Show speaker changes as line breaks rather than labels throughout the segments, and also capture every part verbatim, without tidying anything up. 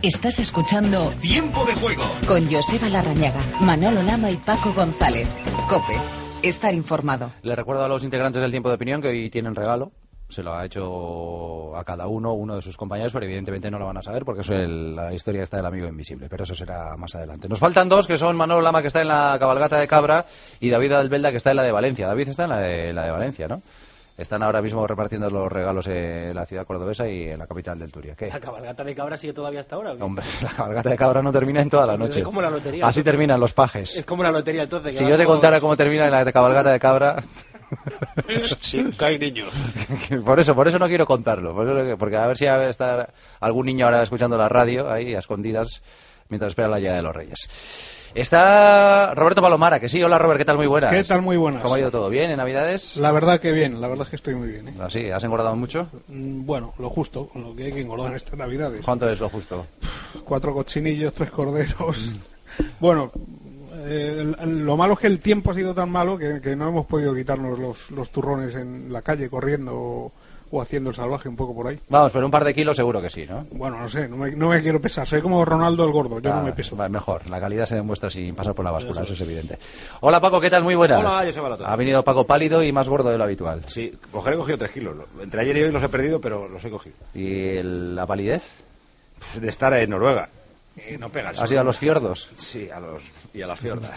Estás escuchando
Tiempo de Juego
con Joseba Larrañaga, Manolo Lama y Paco González. COPE. Estar informado.
Les recuerdo a los integrantes del Tiempo de Opinión que hoy tienen regalo. Se lo ha hecho a cada uno uno de sus compañeros, pero evidentemente no lo van a saber porque eso es el, la historia está del amigo invisible, pero eso será más adelante. Nos faltan dos, que son Manolo Lama, que está en la cabalgata de Cabra, y David Albelda, que está en la de Valencia. David está en la de, la de Valencia, ¿no? Están ahora mismo repartiendo los regalos en la ciudad cordobesa y en la capital del Turia. ¿Qué?
¿La cabalgata de Cabra sigue todavía hasta ahora? ¿O qué?
Hombre, la cabalgata de Cabra no termina en toda la noche.
Es como la lotería.
Así
entonces.
Terminan los pajes.
Es como la lotería, entonces.
Si yo te contara cómo termina en la cabalgata de Cabra...
Sí, hay niños.
Por eso, por eso no quiero contarlo. Por eso, porque a ver si va a estar algún niño ahora escuchando la radio, ahí a escondidas, mientras espera la llegada de los Reyes. Está Roberto Palomara, que sí. Hola, Robert, ¿qué tal? Muy buenas.
¿Qué tal? Muy buenas.
¿Cómo ha ido todo? ¿Bien en Navidades?
La verdad que bien, la verdad es que estoy muy bien, ¿eh?
¿Así? ¿Has engordado mucho?
Mm, Bueno, lo justo, con lo que hay que engordar estas Navidades.
¿Cuánto es lo justo?
Cuatro cochinillos, tres corderos. Bueno, eh, lo malo es que el tiempo ha sido tan malo que, que no hemos podido quitarnos los, los turrones en la calle corriendo o, o haciendo el salvaje un poco por ahí.
Vamos, pero un par de kilos seguro que sí, ¿no?
Bueno, no sé, no me, no me quiero pesar. Soy como Ronaldo el gordo, yo
Ah,
no me peso.
va, mejor, la calidad se demuestra sin pasar por la báscula, eso es evidente. Hola, Paco, ¿qué tal? Muy buenas.
Hola, yo soy Balato.
Ha venido Paco pálido y más gordo de lo habitual.
Sí, coger he cogido tres kilos. Entre ayer y hoy los he perdido, pero los he cogido.
¿Y el- la palidez?
Pues de estar en Noruega. Eh, no pega el sol.
¿Has ido a los fiordos?
Sí, a los y a las fiordas.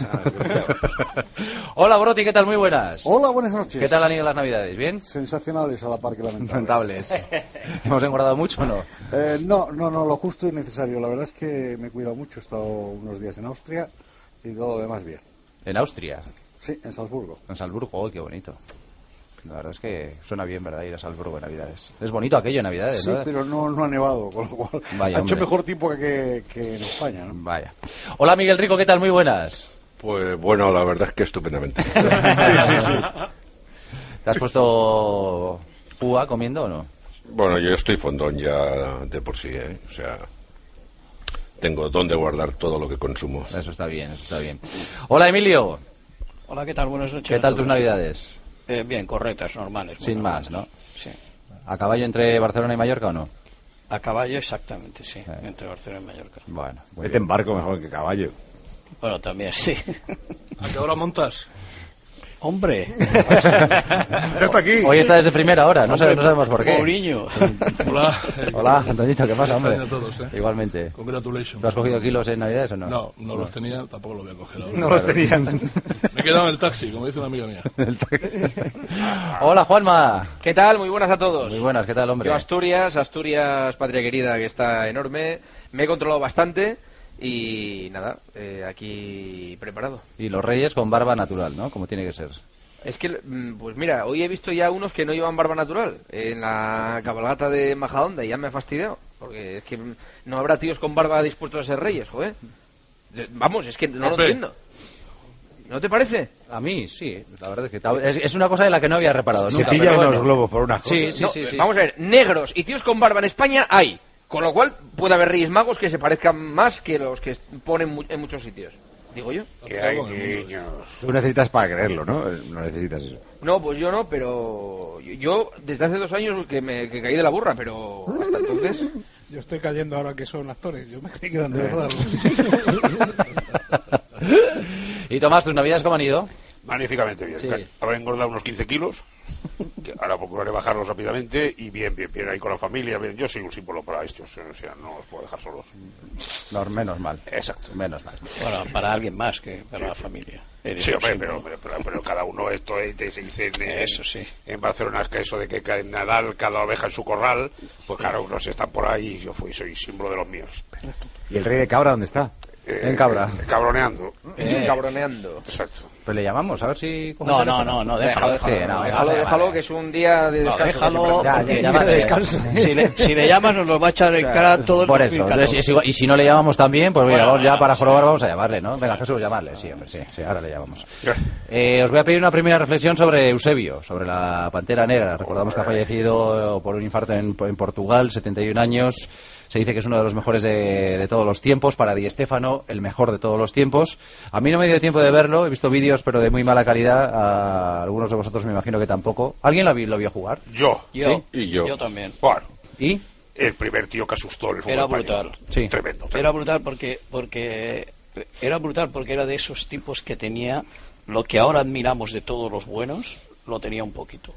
Hola, Broti, ¿qué tal? Muy buenas.
Hola, buenas noches.
¿Qué tal han ido las Navidades? ¿Bien?
Sensacionales a la par que lamentables.
Lamentables. ¿Hemos engordado mucho o no?
Eh, no, no, no, lo justo y necesario. La verdad es que me he cuidado mucho. He estado unos días en Austria y todo lo demás bien.
En Austria,
Sí, en Salzburgo.
en Salzburgo. ¡Oh, qué bonito! La verdad es que suena bien, ¿verdad? Ir a Salzburgo en Navidades. Es bonito aquello en Navidades,
Sí,
¿no?
pero no, no ha nevado, con lo cual
Vaya,
ha hecho
hombre.
mejor tiempo que, que en España, ¿no?
Vaya. Hola, Miguel Rico, ¿qué tal? Muy buenas.
Pues bueno, la verdad es que estupendamente.
Sí, sí, sí. ¿Te has puesto púa comiendo o no?
Bueno, yo estoy fondón ya de por sí, ¿eh? O sea, tengo dónde guardar todo lo que consumo.
Eso está bien, eso está bien. Hola, Emilio.
Hola, ¿qué tal? Buenas noches.
¿Qué tal tus Navidades?
Eh, bien, correctas, normales.
Sin
muy
más,
normales.
¿no?
Sí.
¿A caballo entre Barcelona y Mallorca o no?
A caballo, exactamente, sí.
Eh.
Entre Barcelona y Mallorca.
Bueno, muy
Vete
bien.
en barco mejor que caballo.
Bueno, también, sí.
¿A qué hora montas?
Hombre.
Ya está aquí.
Hoy está desde primera hora, no, sabe- no sabemos por qué.
Mourinho.
Hola.
Hola, Antonito, ¿qué pasa, hombre?
Feliz a todos, ¿eh?
Igualmente.
Congratulations.
¿Tú has cogido kilos en Navidades o no?
No, no los tenía, tampoco los voy a coger ahora.
No los tenían.
Me he quedado en el taxi, como dice una amiga mía.
Hola, Juanma.
¿Qué tal? Muy buenas a todos.
Muy buenas, ¿qué tal, hombre?
Yo Asturias, Asturias, patria querida, que está enorme. Me he controlado bastante y nada, eh, aquí preparado.
Y los Reyes con barba natural, ¿no? Como tiene que ser.
Es que, mm, pues mira, hoy he visto ya unos que no llevan barba natural en la cabalgata de Majadahonda y ya me ha fastidiado. Porque es que mm, no habrá tíos con barba dispuestos a ser reyes, joder. De- Vamos, es que no lo
Pepe.
entiendo. ¿No te parece?
A mí, sí, la verdad es que tal- es, es una cosa de la que no había reparado
Se
nunca.
pillan
pero
unos
bueno.
globos por unas cosas.
Sí, sí,
No,
sí, sí.
Vamos a ver, negros y tíos con barba en España hay. Con lo cual puede haber reyes magos que se parezcan más que los que ponen mu- en muchos sitios. Digo yo.
Que hay niños. Tú necesitas para creerlo, ¿no? No necesitas eso.
No, pues yo no, pero yo, yo desde hace dos años que me que caí de la burra, pero hasta entonces...
Yo estoy cayendo ahora que son actores, yo me creí que eran de verdad.
Y Tomás, ¿tus Navidades cómo han ido?
Magníficamente bien.
Sí.
Ahora he engordado unos quince kilos, que ahora procuraré bajarlos rápidamente y bien, bien, bien ahí con la familia. Bien. Yo soy un símbolo para estos, o sea, no os puedo dejar solos.
No, menos mal.
Exacto.
Menos mal.
Bueno, para alguien más que para la familia. Eres
Sí,
un
hombre,
símbolo.
pero, pero, pero, pero cada uno esto es, se dice en,
Eso sí.
en Barcelona es que eso de que ca- en Nadal cada oveja en su corral, pues claro, unos están por ahí y yo fui, soy símbolo de los míos.
¿Y el rey de Cabra dónde está?
Eh,
En Cabra.
eh, cabroneando.
Eh, cabroneando.
Exacto.
Pues le llamamos, a ver si... coge
No,
el
no,
teléfono.
no, no, déjalo, déjalo.
Sí, no,
déjalo,
vamos a
déjalo,
llamar.
que es un día de
No,
descanso.
déjalo,
Ya,
porque
ya, llámale.
si, le, si le llamas nos lo va a echar en cara todo el
Por
dos mil
eso,
catorce.
entonces, es igual- y si no le llamamos también, pues mira,
Bueno,
vamos ya
vamos,
para
sí.
probar, vamos a llamarle, ¿no? Venga, Jesús, llamarle, sí, hombre, sí, sí, ahora le llamamos. Eh, os voy a pedir una primera reflexión sobre Eusebio, sobre la Pantera Negra. Recordamos que ha fallecido por un infarto en, en Portugal, setenta y un años. Se dice que es uno de los mejores de, de todos los tiempos. Para Di Stéfano, el mejor de todos los tiempos. A mí no me dio tiempo de verlo, he visto vídeos, pero de muy mala calidad. A algunos de vosotros me imagino que tampoco. ¿Alguien lo, vi- lo vio jugar?
Yo.
Yo,
¿Sí?
Y yo.
yo también.
Bueno,
¿Y?
el primer tío que asustó el fútbol
Era
español.
brutal.
Sí.
Tremendo, tremendo.
Era brutal porque, porque era brutal porque era de esos tipos que tenía lo que ahora admiramos de todos los buenos, lo tenía un poquito.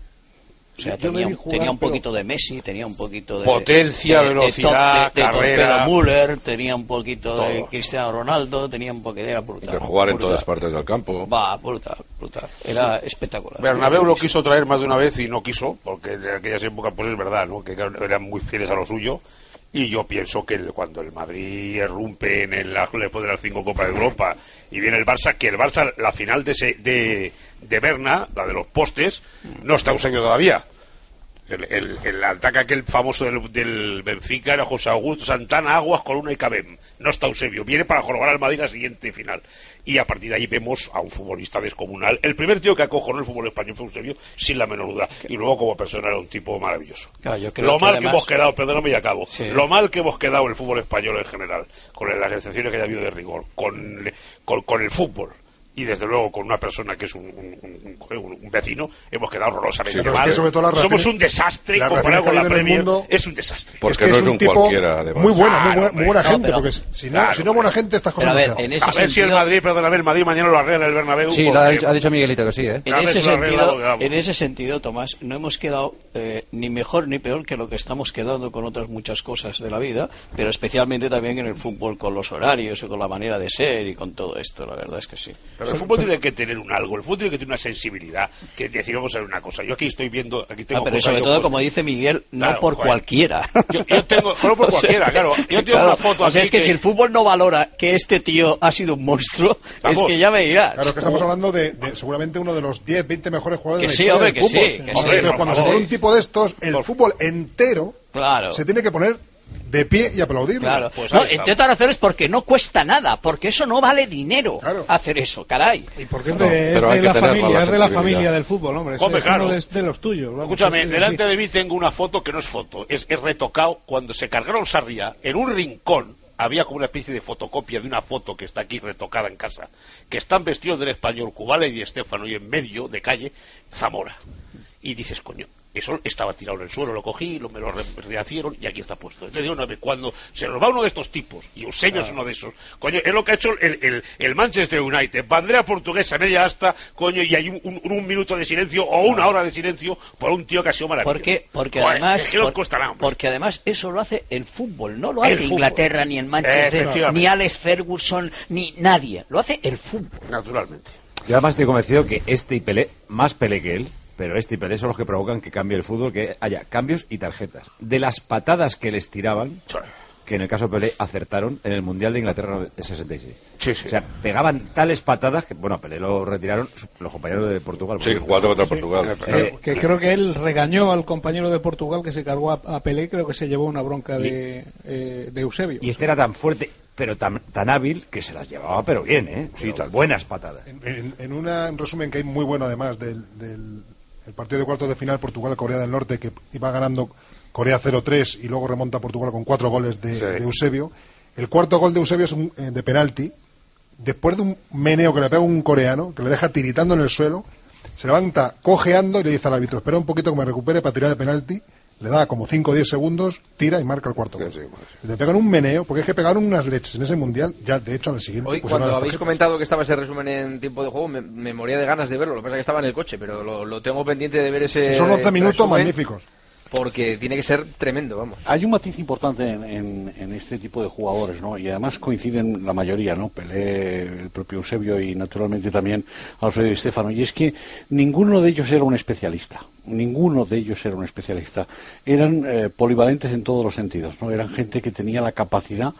O sea,
Yo le
tenía,
vi jugar,
tenía un
pero-
poquito de Messi, tenía un poquito de
Potencia,
de- de-
velocidad,
de, de, de
carrera.
Torpedo Müller, tenía un poquito de
Todo.
Cristiano Ronaldo, tenía un poquito era brutal.
De jugar en
brutal.
todas partes del campo.
Va, brutal, brutal. Era espectacular.
Bernabéu lo quiso traer más de una vez y no quiso, porque en aquellas épocas pues es verdad, ¿no? Que eran muy fieles a lo suyo. Y yo pienso que el- cuando el Madrid irrumpe en el después de las cinco Copas de Europa y viene el Barça, que el Barça, la final de ese, de, de Berna, la de los postes, no está Eusebio todavía. El, el, el ataque aquel famoso del, del Benfica era José Augusto Santana, Aguas, Coluna y Cabem. No está Eusebio, viene para jorobar al Madrid la siguiente final. Y a partir de ahí vemos a un futbolista descomunal. El primer tío que acojonó el fútbol español fue Eusebio, sin la menor duda. Y luego como persona era un tipo maravilloso.
Claro, yo creo
Lo
que
mal
además-
que hemos quedado, perdóname y acabo,
Sí.
lo mal que hemos quedado el fútbol español en general, con las excepciones que haya habido de rigor, con, con, con el fútbol. Y desde luego con una persona que es un, un, un, un- un vecino, hemos quedado horrorosamente
Sí, pero es
mal.
que sobre todo las
Somos
reacciones-
un desastre
las
comparado con la
reacciones que ha habido en el
Premier.
mundo-
Es un desastre.
Porque
es que
no
es
es
un
un
tipo
cualquiera, además.
muy bueno, muy
Claro,
buena, muy buena
hombre.
gente,
No,
porque
pero-
si no,
claro,
si no buena gente estas cosas
Pero a
no
ver,
se hacen.
en
A
ese
ver si el
sentido,
Madrid, perdóname, el Madrid mañana lo arregla en el Bernabéu.
Sí, lo
porque-
ha dicho, ha dicho Miguelito que sí, ¿eh?
En
A ver
ese,
si lo arregla
sentido,
lo que hagamos.
en ese sentido, Tomás, no hemos quedado eh, ni mejor ni peor que lo que estamos quedando con otras muchas cosas de la vida, pero especialmente también en el fútbol con los horarios y con la manera de ser y con todo esto, la verdad es que sí.
Pero el fútbol tiene que tener un algo, el fútbol tiene que tener una sensibilidad, que decir, vamos a ver una cosa, yo aquí estoy viendo, aquí tengo
Ah, pero
cosas,
sobre
yo
todo,
por-
como dice Miguel, no
Claro,
por
joder.
cualquiera.
Yo, yo tengo, no por
O sea,
cualquiera, claro, yo tengo
claro,
una foto
o sea,
aquí
es que, si el fútbol no valora que este tío ha sido un monstruo,
Vamos.
es que ya me dirás.
Claro que estamos hablando de, de seguramente uno de los diez, veinte mejores jugadores
Que
de la
sí,
historia
hombre,
del
que
fútbol.
sí, que
Hombre,
sí,
pero
por
cuando se
favor.
pone un tipo de estos, el
Por-
fútbol entero
Claro.
se tiene que poner de pie y aplaudirle.
Claro,
Pues
no,
ahí
entre
estamos.
otras razones porque no cuesta nada, porque eso no vale dinero
Claro.
hacer eso, caray.
Y porque es
No,
de, es
pero hay
de
que
la
tenerla,
familia,
la
es de la
sensibilidad.
familia del fútbol, hombre. Es,
Hombre,
es uno
claro.
de, de los tuyos. Vamos,
Escúchame,
es- es-
delante
sí.
de mí tengo una foto que no es foto, es, es retocado. Cuando se cargaron Sarriá, en un rincón había como una especie de fotocopia de una foto que está aquí retocada en casa, que están vestidos del español Cubala y Di Stéfano, y en medio de calle Zamora. Y dices, coño, eso estaba tirado en el suelo, lo cogí, lo, me lo re- rehacieron y aquí está puesto. Entonces digo, no, cuando se nos va uno de estos tipos, y Eusebio es uno de esos, coño, es lo que ha hecho el, el, el Manchester United, bandera portuguesa media asta, coño, y hay un, un, un minuto de silencio o una hora de silencio por un tío que ha sido maravilloso.
Porque, porque
Joder,
además,
es que no
por-
cuesta nada, hombre.
porque además eso lo hace el fútbol, no lo
El
hace
fútbol.
Inglaterra ni el Manchester,
Efectivamente.
ni Alex Ferguson, ni nadie, lo hace el fútbol.
Naturalmente.
Yo además estoy convencido que este y Pelé, más Pelé que él, pero este y Pelé son los que provocan que cambie el fútbol, que haya cambios y tarjetas. De las patadas que les tiraban, que en el caso de Pelé acertaron en el Mundial de Inglaterra de sesenta y seis.
Sí, sí.
O sea, pegaban tales patadas que, bueno, a Pelé lo retiraron su- los compañeros de Portugal.
Sí, jugando contra Portugal.
Eh, que creo que él regañó al compañero de Portugal que se cargó a, a Pelé, creo que se llevó una bronca de, eh, de Eusebio.
Y este era tan fuerte, pero tan, tan hábil, que se las llevaba, pero bien, ¿eh? Sí, tan buenas patadas.
En, en- en una, un resumen que hay muy bueno además del, del el partido de cuartos de final Portugal-Corea del Norte, que iba ganando Corea cero tres y luego remonta Portugal con cuatro goles de,
Sí.
de Eusebio. El cuarto gol de Eusebio es un, eh, de penalti, después de un meneo que le pega un coreano, que le deja tiritando en el suelo, se levanta cojeando y le dice al árbitro, espera un poquito que me recupere para tirar el penalti. Le da como cinco o diez segundos, tira y marca el cuarto gol.
Sí, sí, pues.
Le pegan un meneo, porque es que pegaron unas leches en ese mundial, ya de hecho en el siguiente.
Hoy,
pusieron
cuando
las
habéis
tarjetas.
comentado que estaba ese resumen en tiempo de juego, me, me moría de ganas de verlo. Lo que pasa es que estaba en el coche, pero lo, lo tengo pendiente de ver ese.
Si son once minutos
resumen,
magníficos.
Porque tiene que ser tremendo, vamos.
Hay un matiz importante en, en, en este tipo de jugadores, ¿no? Y además coinciden la mayoría, ¿no? Pelé, el propio Eusebio y naturalmente también Alfredo Di Stéfano. Y es que ninguno de ellos era un especialista. Ninguno de ellos era un especialista. Eran eh, polivalentes en todos los sentidos, ¿no? Eran gente que tenía la capacidad,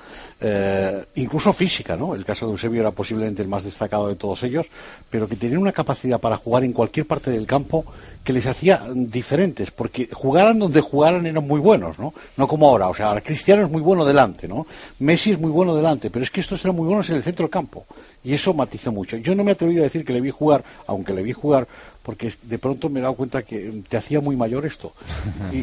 eh, incluso física, ¿no? El caso de Eusebio era posiblemente el más destacado de todos ellos, pero que tenían una capacidad para jugar en cualquier parte del campo que les hacía diferentes, porque jugaran donde jugaran eran muy buenos, ¿no? No como ahora, o sea, ahora Cristiano es muy bueno delante, ¿no? Messi es muy bueno delante, pero es que estos eran muy buenos en el centro del campo, y eso matizó mucho. Yo no me he atrevido a decir que le vi jugar, aunque le vi jugar, porque de pronto me he dado cuenta que te hacía muy mayor esto. Y, y-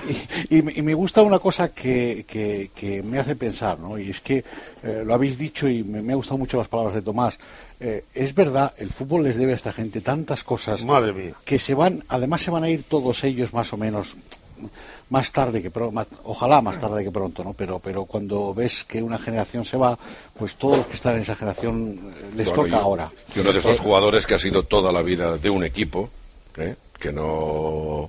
y- y- y me gusta una cosa que, que- que me hace pensar, ¿no? Y es que eh, lo habéis dicho y me, me han gustado mucho las palabras de Tomás. Eh, es verdad, el fútbol les debe a esta gente tantas cosas
Madre mía.
que se van, además se van a ir todos ellos más o menos más tarde que pro, más, ojalá más tarde que pronto, ¿no? Pero, pero cuando ves que una generación se va, pues todos los que están en esa generación les
Bueno,
toca
y,
ahora.
Y uno de esos
Eh,
jugadores que ha sido toda la vida de un equipo, ¿eh? que no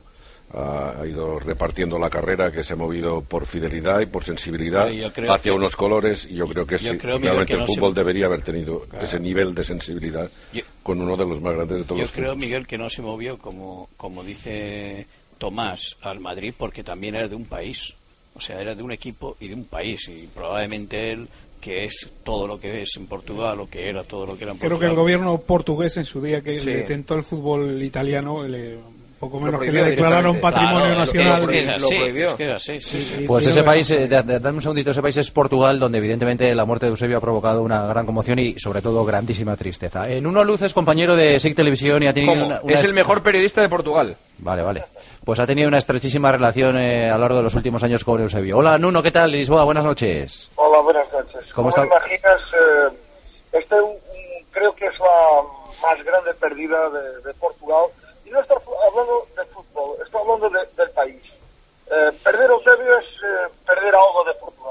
ha ido repartiendo la carrera, que se ha movido por fidelidad y por sensibilidad
Sí, yo creo
hacia
que-
unos colores, y yo creo que
yo
sí,
creo, Miguel,
realmente
que
el
no
fútbol
se-
debería haber tenido
Claro.
ese nivel de sensibilidad
Yo-
con uno de los más grandes de todos
Yo
los
creo,
tiempos.
Miguel, que no se movió, como, como dice Tomás, al Madrid porque también era de un país. O sea, era de un equipo y de un país. Y probablemente él, que es todo lo que es en Portugal, o que era todo lo que era en
Creo
Portugal.
que el gobierno portugués en su día que
Sí.
le tentó el fútbol italiano, le, poco menos que
prohibió
le declararon
directamente.
patrimonio
Claro, es que-
nacional.
es que es
Lo
así,
prohibió.
es que es así, sí, sí.
Y-
Pues
y
ese
no-
país, eh, da- da- dame un segundito, ese país es Portugal, donde evidentemente la muerte de Eusebio ha provocado una gran conmoción y sobre todo grandísima tristeza. En uno Luces, compañero de S I C Televisión, y ha tenido
¿Cómo?
una, una
Es el
est-
mejor periodista de Portugal.
Vale, vale. Pues ha tenido una estrechísima relación eh, a lo largo de los últimos años con Eusebio. Hola, Nuno, ¿qué tal? Lisboa, buenas noches.
Hola, buenas noches.
¿Cómo
Como
está?
imaginas, eh, este un- un- creo que es la más grande pérdida de, de Portugal. Y no estoy hablando de fútbol, estoy hablando de- del país. Eh, perder Eusebio es eh, perder algo de Portugal.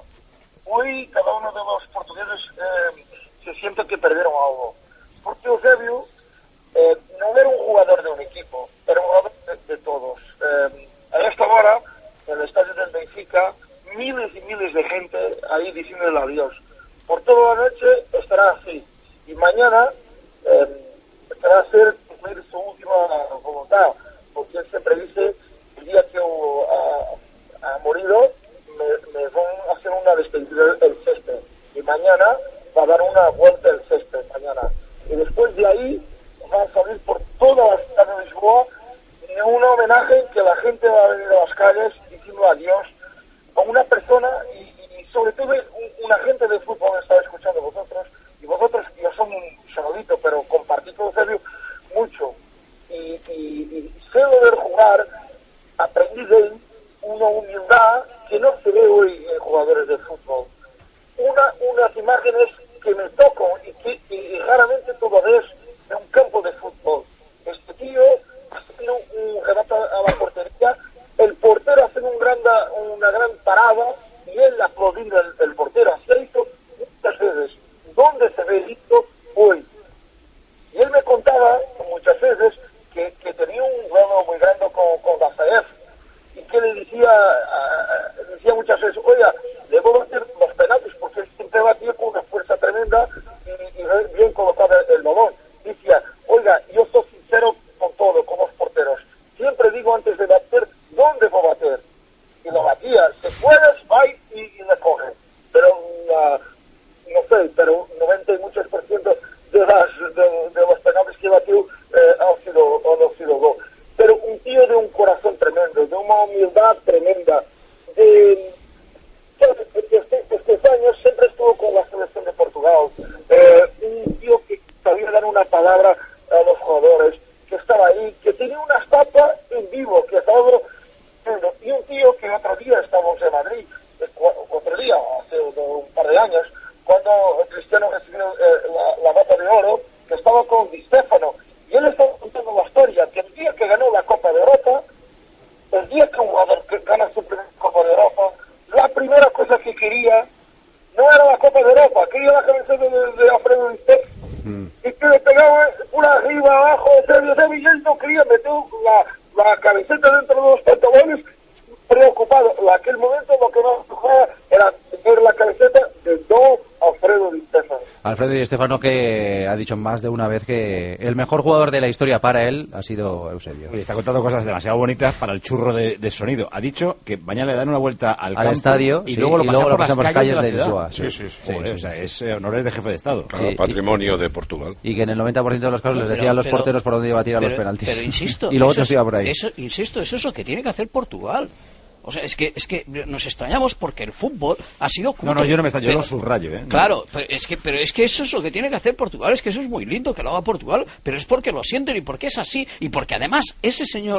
Hoy cada uno de los portugueses eh, se siente que perdieron algo. Porque Eusebio eh, no era un jugador de un equipo, era un jugador de, de todos. Eh, a esta hora, en el estadio del Benfica, miles y miles de gente ahí diciéndole adiós. Por toda la noche estará así. Y mañana eh, estará a ser cumplir su última voluntad. Porque él siempre dice, el día que yo, ha, ha morido, me, me van a hacer una despedida del césped. Y mañana va a dar una vuelta el césped, mañana. Y después de ahí va a salir por toda la ciudad de Lisboa en un homenaje que la gente va a venir a las calles diciendo adiós a una persona y, y sobre todo un, un agente de fútbol que está escuchando vosotros, y vosotros, yo soy un saludito, pero compartí con Eusebio mucho, y, y, y sé lo de jugar, aprendí de él una humildad que no se ve hoy en jugadores de fútbol, una, unas imágenes que me tocan y que y, y raramente tú lo ves en un campo de fútbol. Este tío haciendo un, un remate a la portería, el portero haciendo un gran, una gran parada y él aplaudiendo el, el portero. Así ha visto muchas veces. ¿Dónde se ve esto hoy? Y él me contaba muchas veces que, que tenía un duelo muy grande con, con Dazaev y que le decía, uh, decía muchas veces, oiga, le voy a bater los penaltis porque él siempre batía con una fuerza tremenda y, y bien colocado el balón. Decía, oiga, yo soy sincero con todo, con los porteros. Siempre digo antes de bater, ¿dónde voy a bater? Y lo batía. Si puedes, va y, y le coge. Pero, uh, no sé, pero noventa y muchos por ciento de, las, de, de los penales que batió eh, han sido, han sido gol. Pero un tío de un corazón tremendo, de una humildad tremenda, de... Este, estos años siempre estuvo con la selección de Portugal, eh, un tío que sabía dar una palabra a los jugadores, que estaba ahí, que tenía una estatua en vivo, que estaba y un tío que otro día estábamos en Madrid, otro día, hace un par de años, cuando Cristiano recibió eh, la, la bota de oro, que estaba con Di Stefano, y él estaba contando la historia, que el día que ganó la Copa de Europa, el día que un jugador que gana su primera Copa de Europa, la primera cosa que quería no era la Copa de Europa, quería la camiseta de, de Alfredo Di Stefano. Mm. Y que le pegaba por arriba, abajo, Eusebio, Eusebio, y él no quería meter la, la camiseta dentro de los pantalones, preocupado. En aquel momento lo que no tocaba era tener la camiseta de Don Alfredo Di Stefano.
Alfredo Di Stefano, que ha dicho más de una vez que el mejor jugador de la historia para él ha sido Eusebio.
Y está contando cosas demasiado bonitas para el churro de, de sonido. Ha dicho que mañana le dan una vuelta al,
al
campo
estadio
y
sí,
luego lo
y
pasan
luego
por
lo
las calles,
de
de la
Lisboa.
ciudad.
Sí, sí, sí.
Sí,
Joder,
sí,
o sea,
sí.
es eh, honores de jefe de Estado.
Claro,
Sí,
patrimonio de Portugal.
Y que en el noventa por ciento de los casos les
Pero-
decían a los
pero-
porteros por dónde iba a tirar
pero,
los penaltis.
Pero insisto,
y luego
eso
otros iba por ahí.
Eso, insisto, eso es lo que tiene que hacer Portugal. O sea, es que, es que nos extrañamos porque el fútbol ha sido cutre.
No, no, yo no me extraño, yo
Pero-
lo subrayo, ¿eh?
Claro, pero es, que, pero es que eso es lo que tiene que hacer Portugal, es que eso es muy lindo que lo haga Portugal, pero es porque lo sienten y porque es así, y porque además ese señor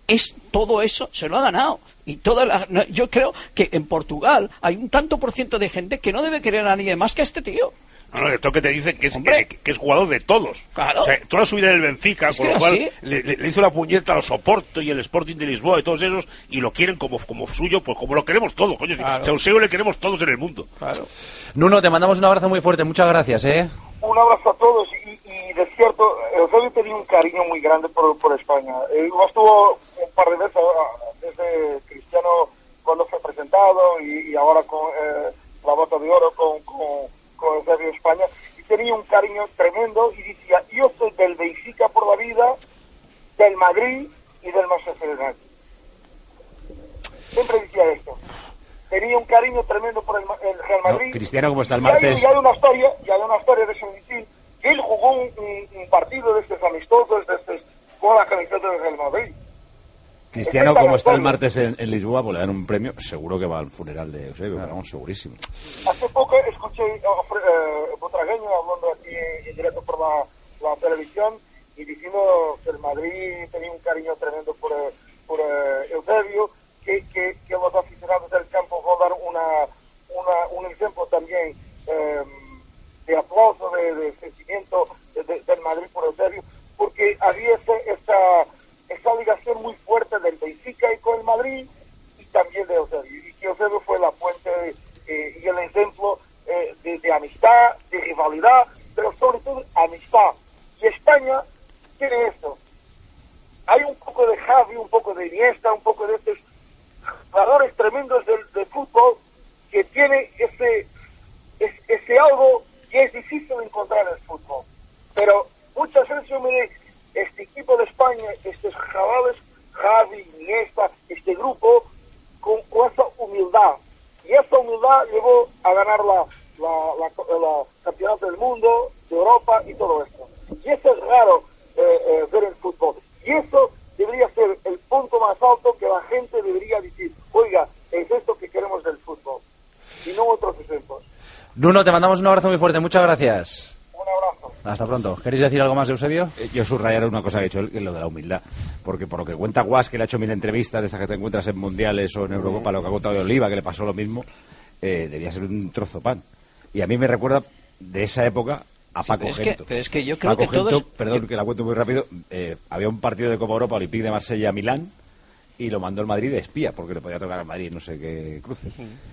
es todo eso se lo ha ganado. Y toda la, no, yo creo que en Portugal hay un tanto por ciento de gente que no debe querer a nadie más que a este tío.
No, no, esto que te dicen que es, que, que es jugador de todos.
Claro.
O sea, toda su vida en el Benfica,
Es
con
que
lo cual
así.
le, le- le hizo la puñeta al Oporto y el Sporting de Lisboa y todos esos, y lo quieren como, como suyo, pues como lo queremos todos, coño.
Claro.
Si a Eusebio le queremos todos en el mundo.
Nuno, te mandamos un abrazo muy fuerte, muchas gracias, ¿eh?
Un abrazo a todos y, y de cierto, Eusebio tenía un cariño muy grande por, por España. Eh, lo estuvo un par de veces ah, desde Cristiano cuando fue presentado y, y ahora con eh, la bota de oro con, con, con Eusebio España. Y tenía un cariño tremendo y decía, yo soy del Benfica por la vida, del Madrid y del Manchester United. Siempre decía esto. Tenía un cariño tremendo por el, Ma- el Real Madrid.
No, Cristiano, como está el
Y hay-
martes.
Y hay una historia, y hay una historia de San Vicente, que él jugó un, un- un partido de estos amistosos, de estos, con la camiseta del Real Madrid.
Cristiano,
Esta
como
es
está
la
el
historia.
martes en, en Lisboa, pues le dan un premio, seguro que va al funeral de Eusebio, vamos, segurísimo.
Hace poco escuché a Fre- eh, Butragueño hablando aquí en, en directo por la, la televisión y diciendo que el Madrid tenía un cariño tremendo por, eh, por eh, Eusebio, que, que, que los aficionados del campo van a dar una, una, un ejemplo también eh, de aplauso, de, de sentimiento de- de- del Madrid por Eusebio, porque había ese, esa, esa ligación muy fuerte del Benfica y con el Madrid y también de Eusebio, y que Eusebio fue la fuente eh, y el ejemplo eh, de, de amistad, de rivalidad, pero sobre todo amistad. Y España tiene esto. Hay un poco de Javi, un poco de Iniesta, un poco de estos jugadores tremendos del, del fútbol que tiene ese, es- ese algo que es difícil encontrar en el fútbol. Pero muchas veces yo miré este equipo de España, estos chavales, Javi, Iniesta, este grupo, con, con esa humildad. Y esa humildad llevó a ganar la, la, la, la campeonato del mundo, de Europa y todo esto. Y eso es raro eh, eh, ver en fútbol. Y eso debería ser el punto más alto que la gente debería decir, oiga, es esto que queremos del fútbol. Y no otros ejemplos.
Nuno, te mandamos un abrazo muy fuerte, muchas gracias.
Un abrazo.
Hasta pronto. ¿Queréis decir algo más de Eusebio?
Eh, Yo subrayaré una cosa que ha hecho él, que es lo de la humildad. Porque por lo que cuenta Guas, que le ha hecho mil entrevistas de esas que te encuentras en Mundiales o en Eurocopa, lo que ha contado de Oliva, que le pasó lo mismo, eh, debía ser un trozo pan. Y a mí me recuerda de esa época a
Sí,
Paco
pero es que-
Gento.
pero es que yo creo
Paco
que todos-
Gento, perdón
yo-
que la cuento muy rápido, eh, había un partido de Copa Europa, Olympique de Marsella, Milán, y lo mandó el Madrid de espía, porque le podía tocar al Madrid no sé qué cruce.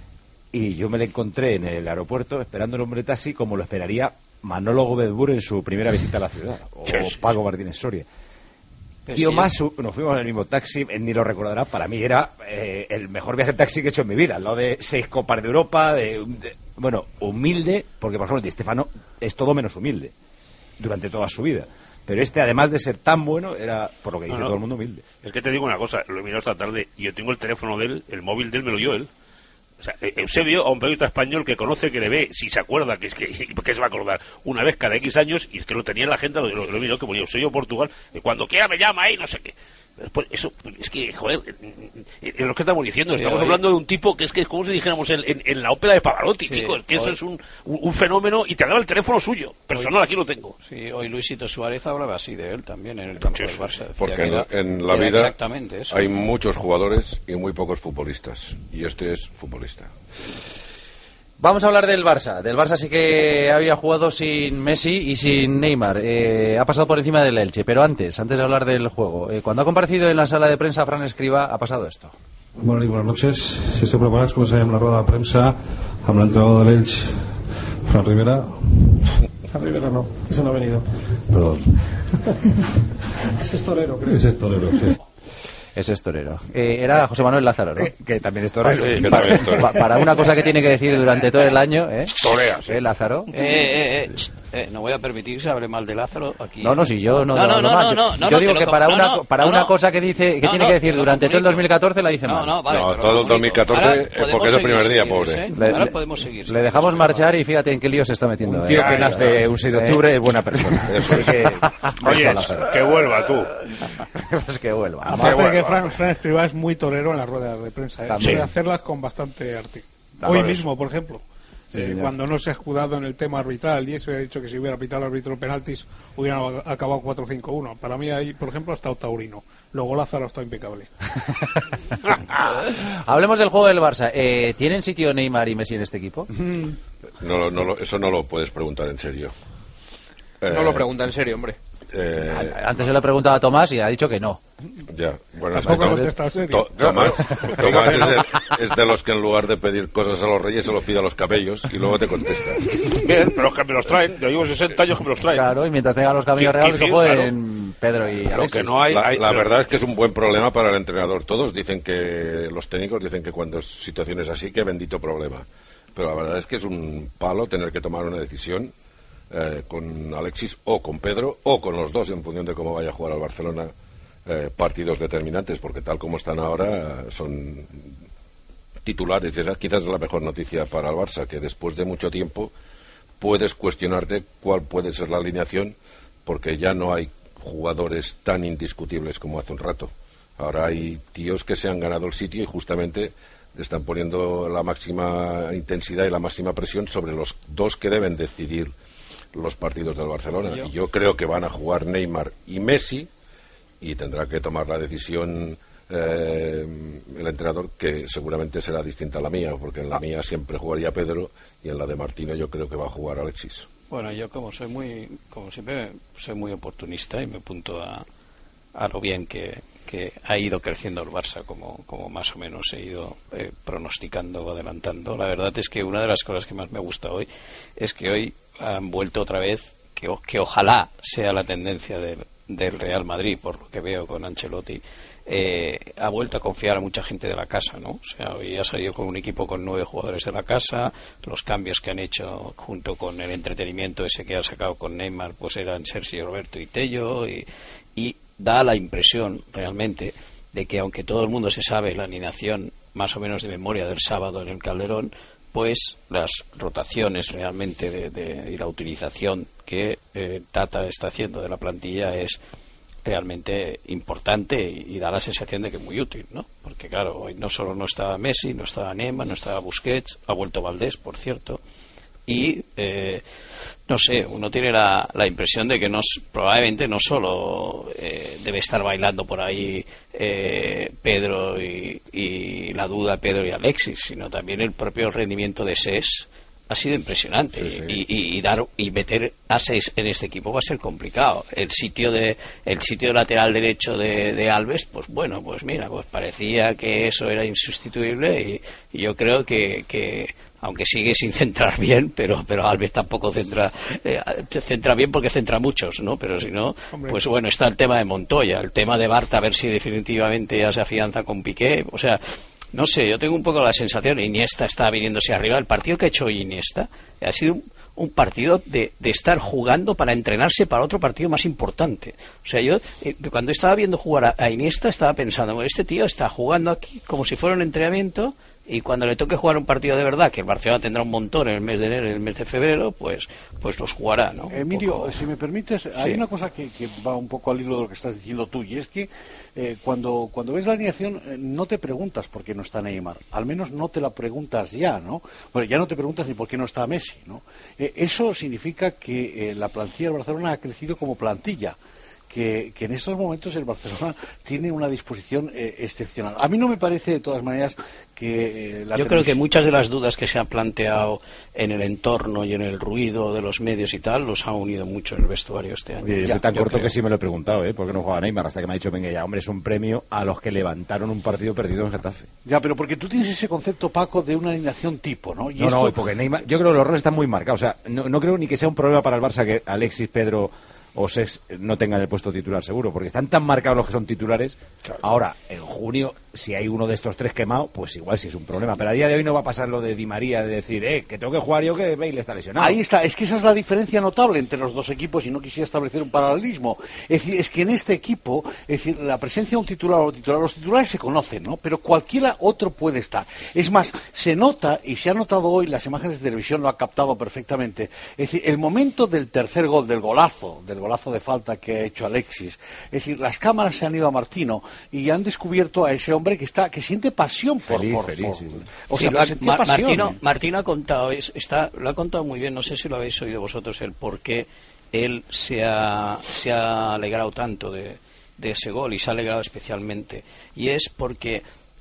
Y yo me lo encontré en el aeropuerto esperando el hombre taxi como lo esperaría Manolo Gómez Bur en su primera visita a la ciudad, o Paco Martínez Soria.
Pero
Tío
es que
más, nos fuimos en el mismo taxi, él ni lo recordará, para mí era eh, el mejor viaje en taxi que he hecho en mi vida, lo de seis copas de Europa, de, de- bueno, humilde, porque por ejemplo el Di Stéfano es todo menos humilde, durante toda su vida. Pero este, además de ser tan bueno, era, por lo que dice
No, no.
todo el mundo, humilde.
Es que te digo una cosa, lo he mirado esta tarde y yo tengo el teléfono de él, el móvil de él me lo dio él. O sea, E- Eusebio, a un periodista español que conoce, que le ve, si se acuerda, que es que, que se va a acordar, una vez cada X años, y es que lo tenía en la agenda, lo, lo, lo miró, que ponía Eusebio Portugal, de cuando quiera me llama ahí, no sé qué. Después, eso, es que, joder, en lo que estamos diciendo,
Sí,
estamos
oye.
hablando de un tipo que es que es como si dijéramos en, en, en la ópera de Pavarotti,
Sí,
chicos, que eso
oye.
es un, un, un fenómeno, y te daba el teléfono suyo, personal, aquí lo tengo.
Sí, hoy Luisito Suárez hablaba así de él también en el campo del Barça. Decía
Porque
que
en,
era-
en la
era
vida
exactamente eso.
hay muchos jugadores y muy pocos futbolistas. Y este es futbolista.
Vamos a hablar del Barça. Del Barça sí que había jugado sin Messi y sin Neymar. Eh, ha pasado por encima del Elche. Pero antes, antes de hablar del juego, eh, cuando ha comparecido en la sala de prensa Fran Escriba, ha pasado esto.
Bueno, y buenas noches. Si esteu preparats, començarem la roda de premsa amb l'entrenador de l'Elx, Fran Rivera. Fran Rivera no, ese no ha venido. Perdón. Ese es torero, creo. Ese es torero, sí.
Ese es torero. Eh, era José Manuel Lázaro, ¿no?
Que, que también es torero.
Pa-
Que
pa-
también es torero.
pa- para una cosa que tiene que decir durante todo el año, ¿eh?
Torea, sí.
¿Eh, Lázaro?
Eh, eh, eh, ch, eh, no voy a permitir que se hable mal de Lázaro aquí.
No, no, si yo no.
No, no,
hablo
no,
mal.
no,
Yo-
no, no,
Yo
no,
digo
te
que
lo
para
com-
una
no, no,
para
no,
una
no.
cosa que dice que
No,
tiene
no,
que decir
te lo
durante todo el
comunico.
dos mil catorce la dice
No,
mal.
no, vale,
No,
te lo
todo el
comunico.
dos mil catorce
Ahora
es
podemos
porque es el primer
seguir,
día,
si
pobre.
quieres, ¿eh?
Le,
Ahora
le-
podemos seguir.
le dejamos marchar y fíjate en qué lío se está metiendo.
Un tío
¿eh?
que nace un seis de octubre es buena persona. Así que,
Oye, que vuelva tú.
Pues que vuelva.
Aparte de que Fran, Fran Escribá es muy torero en las ruedas de prensa, ¿eh?
También.
Suele hacerlas con bastante arte.
También.
Hoy mismo, por ejemplo.
Sí,
eh,
señor.
cuando no se ha escudado en el tema arbitral y eso, ha dicho que si hubiera pitado el árbitro penaltis hubieran acabado cuatro cinco uno. Para mí ahí, por ejemplo, ha estado Taurino. Luego Lázaro está impecable.
Hablemos del juego del Barça. Eh, ¿Tienen sitio Neymar y Messi en este equipo?
No, no, lo- eso no lo puedes preguntar en serio.
No
Eh,
lo pregunta en serio, hombre.
eh,
Antes yo le he preguntado a Tomás y ha dicho que no.
Ya, bueno,
Tampoco
es que-
contesta en serio.
To- Tomás, Tomás es, de, es de los que en lugar de pedir cosas a los reyes se los pide a los cabellos y luego te contesta.
Bien, pero que me los traen. Yo llevo sesenta años que me los traen.
Claro, y mientras tengan los camellos
Sí,
reales,
sí,
que
claro.
jueguen Pedro y
Lo
Alexis.
que no hay,
la
hay-
la
pero-
verdad es que es un buen problema para el entrenador. Todos dicen que, los técnicos dicen que cuando es situaciones así, que bendito problema. Pero la verdad es que es un palo tener que tomar una decisión eh, con Alexis o con Pedro o con los dos en función de cómo vaya a jugar al Barcelona eh, partidos determinantes, porque tal como están ahora eh, son titulares. Y esa quizás es la mejor noticia para el Barça, que después de mucho tiempo puedes cuestionarte cuál puede ser la alineación, porque ya no hay jugadores tan indiscutibles como hace un rato. Ahora hay tíos que se han ganado el sitio y justamente están poniendo la máxima intensidad y la máxima presión sobre los dos que deben decidir los partidos del Barcelona.
Yo-
Y yo creo que van a jugar Neymar y Messi, y tendrá que tomar la decisión eh, el entrenador, que seguramente será distinta a la mía, porque en la mía siempre jugaría Pedro y en la de Martino yo creo que va a jugar Alexis.
Bueno, yo como soy muy, como siempre, soy muy oportunista y me apunto a, a lo bien que, que ha ido creciendo el Barça, como, como más o menos he ido eh, pronosticando o adelantando. La verdad es que una de las cosas que más me gusta hoy es que hoy han vuelto otra vez, que, o- que ojalá sea la tendencia del, del Real Madrid, por lo que veo con Ancelotti, eh, ha vuelto a confiar a mucha gente de la casa, ¿no? O sea, hoy ha salido con un equipo con nueve jugadores de la casa, los cambios que han hecho junto con el entretenimiento ese que ha sacado con Neymar, pues eran Sergio Roberto y Tello, y, y da la impresión realmente de que aunque todo el mundo se sabe la alineación más o menos de memoria del sábado en el Calderón, pues las rotaciones realmente de, de- y la utilización que eh, Tata está haciendo de la plantilla es realmente importante y, y da la sensación de que es muy útil, ¿no? Porque claro, hoy no solo no estaba Messi, no estaba Neymar, no estaba Busquets, ha vuelto Valdés, por cierto, y eh, no sé, uno tiene la, la impresión de que no, s- probablemente no solo eh, debe estar bailando por ahí eh, Pedro y, y la duda Pedro y Alexis, sino también el propio rendimiento de Sés ha sido impresionante.
Sí, sí.
Y, y- y dar y meter a Sés en este equipo va a ser complicado. El sitio de el sitio lateral derecho de, de Alves, pues bueno, pues mira, pues parecía que eso era insustituible y, y yo creo que, que aunque sigue sin centrar bien, pero pero Alves tampoco centra eh, centra bien porque centra muchos, ¿no? Pero si no,
Hombre.
pues bueno, está el tema de Montoya, el tema de Barta, a ver si definitivamente ya se afianza con Piqué, o sea, no sé, yo tengo un poco la sensación, Iniesta está viniéndose arriba, el partido que ha hecho Iniesta ha sido un, un partido de, de estar jugando para entrenarse para otro partido más importante. O sea, yo eh, cuando estaba viendo jugar a, a Iniesta estaba pensando, bueno, este tío está jugando aquí como si fuera un entrenamiento, y cuando le toque jugar un partido de verdad, que el Barcelona tendrá un montón en el mes de enero y en el mes de febrero, pues pues los jugará, ¿no? Un
Emilio,
poco-
si me permites, hay
Sí.
una cosa que, que va un poco al hilo de lo que estás diciendo tú, y es que eh, cuando, cuando ves la alineación eh, no te preguntas por qué no está Neymar, al menos no te la preguntas ya, ¿no? Bueno, ya no te preguntas ni por qué no está Messi, ¿no? Eh, eso significa que eh, la plantilla del Barcelona ha crecido como plantilla. Que, que en estos momentos el Barcelona tiene una disposición eh, excepcional. A mí no me parece, de todas maneras, que eh, la
Yo creo que
televisión-
muchas de las dudas que se han planteado en el entorno y en el ruido de los medios y tal, los ha unido mucho en el vestuario este año.
Oye, yo
Ya,
soy tan
yo
corto
creo.
que sí me lo he preguntado, ¿eh? ¿Por qué no juega Neymar? Hasta que me ha dicho, venga ya, hombre, es un premio a los que levantaron un partido perdido en Getafe.
Ya, pero porque tú tienes ese concepto, Paco, de una alineación tipo, ¿no? Y
No,
esto-
no, porque Neymar, yo creo que los roles están muy marcados. O sea, no, no creo ni que sea un problema para el Barça que Alexis, Pedro o Sex no tengan el puesto titular seguro, porque están tan marcados los que son titulares. Ahora, en junio, si hay uno de estos tres quemado, pues igual sí es un problema. Pero a día de hoy no va a pasar lo de Di María, de decir, eh, que tengo que jugar yo, que Bale está lesionado.
Ahí está, es que esa es la diferencia notable entre los dos equipos y no quisiera establecer un paralelismo. Es decir, es que en este equipo, es decir, la presencia de un titular o titular, los titulares se conocen, ¿no? Pero cualquiera otro puede estar. Es más, se nota, y se ha notado hoy, las imágenes de televisión lo ha captado perfectamente, es decir, el momento del tercer gol, del golazo, del golazo de falta que ha hecho Alexis. Es decir, las cámaras se han ido a Martino y han descubierto a ese hombre que está que siente pasión por...
Feliz,
por,
feliz,
por,
sí.
O
Sí,
sea,
lo ha-
siente
Ma-
pasión.
Martino, Martino ha contado, es- está, lo ha contado muy bien, no sé si lo habéis oído vosotros, el por qué él se ha, se ha alegrado tanto de, de ese gol y se ha alegrado especialmente. Y es porque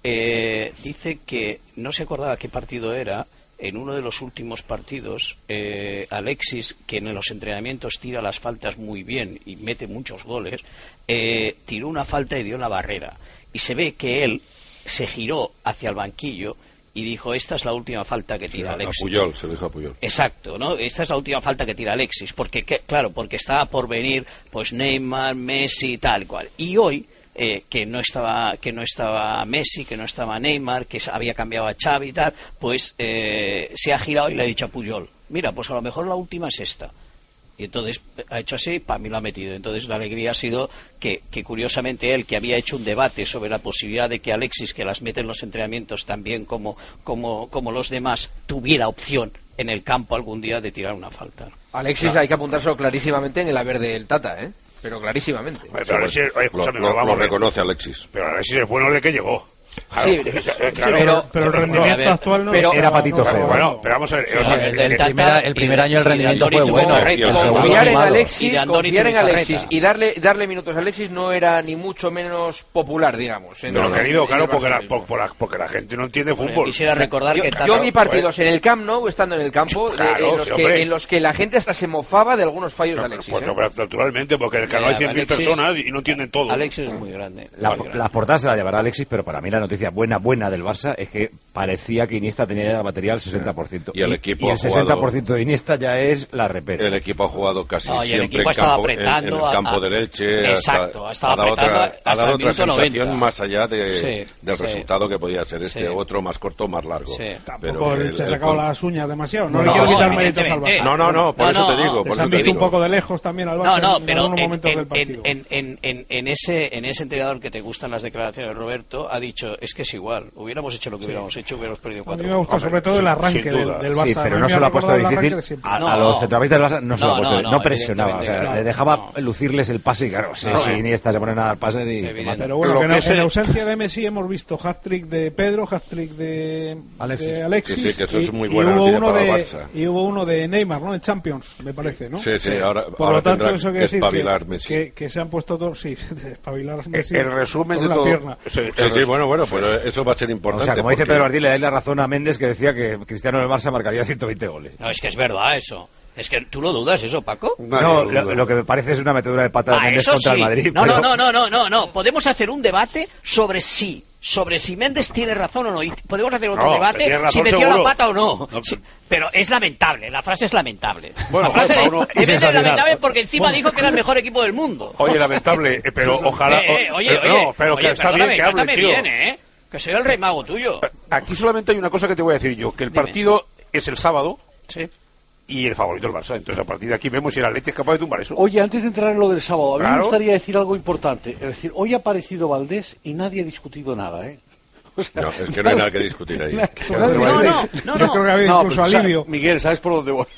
eh, dice que no se acordaba qué partido era. En uno de los últimos partidos, eh, Alexis, que en los entrenamientos tira las faltas muy bien y mete muchos goles, eh, tiró una falta y dio la barrera. Y se ve que él se giró hacia el banquillo y dijo, esta es la última falta que tira
A
Alexis.
Puyol, se lo dijo a Puyol.
Exacto, ¿no? Esta es la última falta que tira Alexis, porque, que- claro, porque estaba por venir, pues Neymar, Messi, tal cual. Y hoy, eh, que no estaba que no estaba Messi, que no estaba Neymar, que se había cambiado a Xavi y tal, pues eh, se ha girado y le ha dicho a Puyol, mira, pues a lo mejor la última es esta. Y entonces ha hecho así, para mí lo ha metido. Entonces la alegría ha sido que, que curiosamente él, que había hecho un debate sobre la posibilidad de que Alexis, que las mete en los entrenamientos también como, como, como los demás, tuviera opción en el campo algún día de tirar una falta.
Alexis
Claro.
hay que apuntárselo clarísimamente en el haber del Tata, ¿eh? Pero clarísimamente.
Pero Alexis, oye, escúchame,
lo, lo-
vamos
lo
a ver.
reconoce Alexis.
Pero Alexis es bueno de que llegó. Claro,
Sí,
eh, claro,
pero-
pero el rendimiento actual no
pero,
era patito feo.
Bueno, pero vamos a ver.
Sí,
o sea,
el,
que-
el
que-
primer, el primer año el rendimiento fue bueno.
Correcto.
El segundo
Confiar en
malo.
Alexis,
Y de Andoni
confiar en
Zubizarreta.
Alexis y darle darle minutos a Alexis no era ni mucho menos popular, digamos.
Pero
No, no,
querido,
no,
claro,
no,
porque
no,
la, por- por la- porque la gente no entiende fútbol.
Quisiera recordar
Yo,
que
yo
Tata-
vi partidos en el Camp Nou, estando en el campo, de-
Claro,
en, los
sí,
que,
hombre.
en los que la gente hasta se mofaba de algunos fallos de Alexis.
Pues,
¿eh?
no, naturalmente, porque en el canal hay cien mil
Alexis-
personas y no entienden todo.
Alexis es muy grande.
La,
muy grande.
las portadas se la llevará Alexis, pero para mí la noticia buena, buena del Barça es que parecía que Iniesta tenía ya la batería al sesenta por ciento.
Y el equipo
y
ha
el
jugado-
sesenta por ciento de Iniesta ya es la repera.
El equipo ha jugado casi
No, y el
siempre
equipo
en
estaba
campo, en- en,
apretando
el
a-
campo
a-
del Elche.
Exacto,
hasta-
estaba
ha dado
apretando
otra,
hasta
ha dado
el
otra
minuto
sensación
noventa.
más allá de,
Sí,
del
sí.
resultado que podía ser este,
Sí.
otro más corto, más largo.
Sí.
Tampoco
el-
se ha
el-
sacado
el-
las uñas demasiado. No,
No,
le quiero
no,
quitar
evidentemente.
méritos al Barça.
No, no, no, por
No,
eso
no,
te digo.
Les
Por eso
han
te
visto un
digo.
poco de lejos también al
No,
Barça
no,
en
pero
algunos
en,
momentos
en-
del partido.
en- en- en- en ese, en ese entrenador que te gustan las declaraciones de Roberto, ha dicho, es que es igual, hubiéramos hecho lo que hubiéramos hecho, hubiéramos perdido
A
cuatro.
mí me gusta sobre todo el arranque del, del Barça.
Sí, pero
Me
no
ha
se lo ha puesto
recordado el arranque
difícil.
de siempre.
A,
No,
a los
no.
centrocampistas del Barça no se lo ha
No,
puesto
no,
no,
no,
presionaba. O sea,
evidentemente,
le dejaba
claro.
lucirles el pase y claro, sí,
No,
sí,
no.
Iniesta se ponen a dar pases y...
Evidente.
Pero bueno,
Lo
que en,
que
en
sé-
ausencia de Messi hemos visto hat-trick de Pedro, hat-trick de
Alexis.
de Alexis
Sí, sí, que eso
y,
es muy
y
buena
hubo
noticia
uno
para el
de
Barça.
y hubo uno de Neymar, ¿no? En Champions, me parece, ¿no?
Sí, sí, ahora,
Por
ahora
lo tanto,
tendrá
eso quiere
que
decir que,
espabilar Messi.
que, que se han puesto todos, sí, espabilar a Messi
El resumen
con
de
una
todo.
pierna.
Sí, el
Sí, sí,
res-
bueno, bueno, pues eso va a ser
O
importante.
sea, como dice
porque-
Pedro Ardí, le dais la razón a Méndez que decía que Cristiano en el Barça marcaría ciento veinte goles.
No, es que es verdad eso. Es que tú lo dudas eso, Paco.
Nadie
No,
lo
lo,
duda.
lo que me parece es una metedura de pata de
Ah,
Méndez
eso
contra
sí.
el Madrid.
No,
pero-
no, no, no, no, no. Podemos hacer un debate sobre si, sobre si Méndez tiene razón o no. Y podemos hacer otro
No,
debate
tiene razón
si metió
seguro.
la pata o no.
No,
Sí, pero es lamentable, la frase es lamentable.
Bueno,
la frase
para
de,
uno-
de Méndez es
sensacional.
lamentable porque encima dijo que era el mejor equipo del mundo.
Oye, lamentable, eh, pero ojalá.
Eh, eh, oye,
pero,
oye,
no, pero
oye,
que está bien
perdóname,
que hable,
trátame
tío.
bien, ¿eh? Que soy el rey mago tuyo.
Aquí solamente hay una cosa que te voy a decir yo, que el
Dime.
partido es el sábado
Sí.
y el favorito el Barça. Entonces a partir de aquí vemos si el Atleti es capaz de tumbar eso.
Oye, antes de entrar en lo del sábado, a mí me
Claro.
gustaría decir algo importante. Es decir, hoy ha aparecido Valdés y nadie ha discutido nada, ¿eh? O sea,
No, es que no hay nada que discutir ahí.
Nadie-
No,
nadie-
no,
no,
Yo
no.
creo que había
No,
incluso
pero, o sea,
alivio.
Miguel, ¿sabes por dónde voy?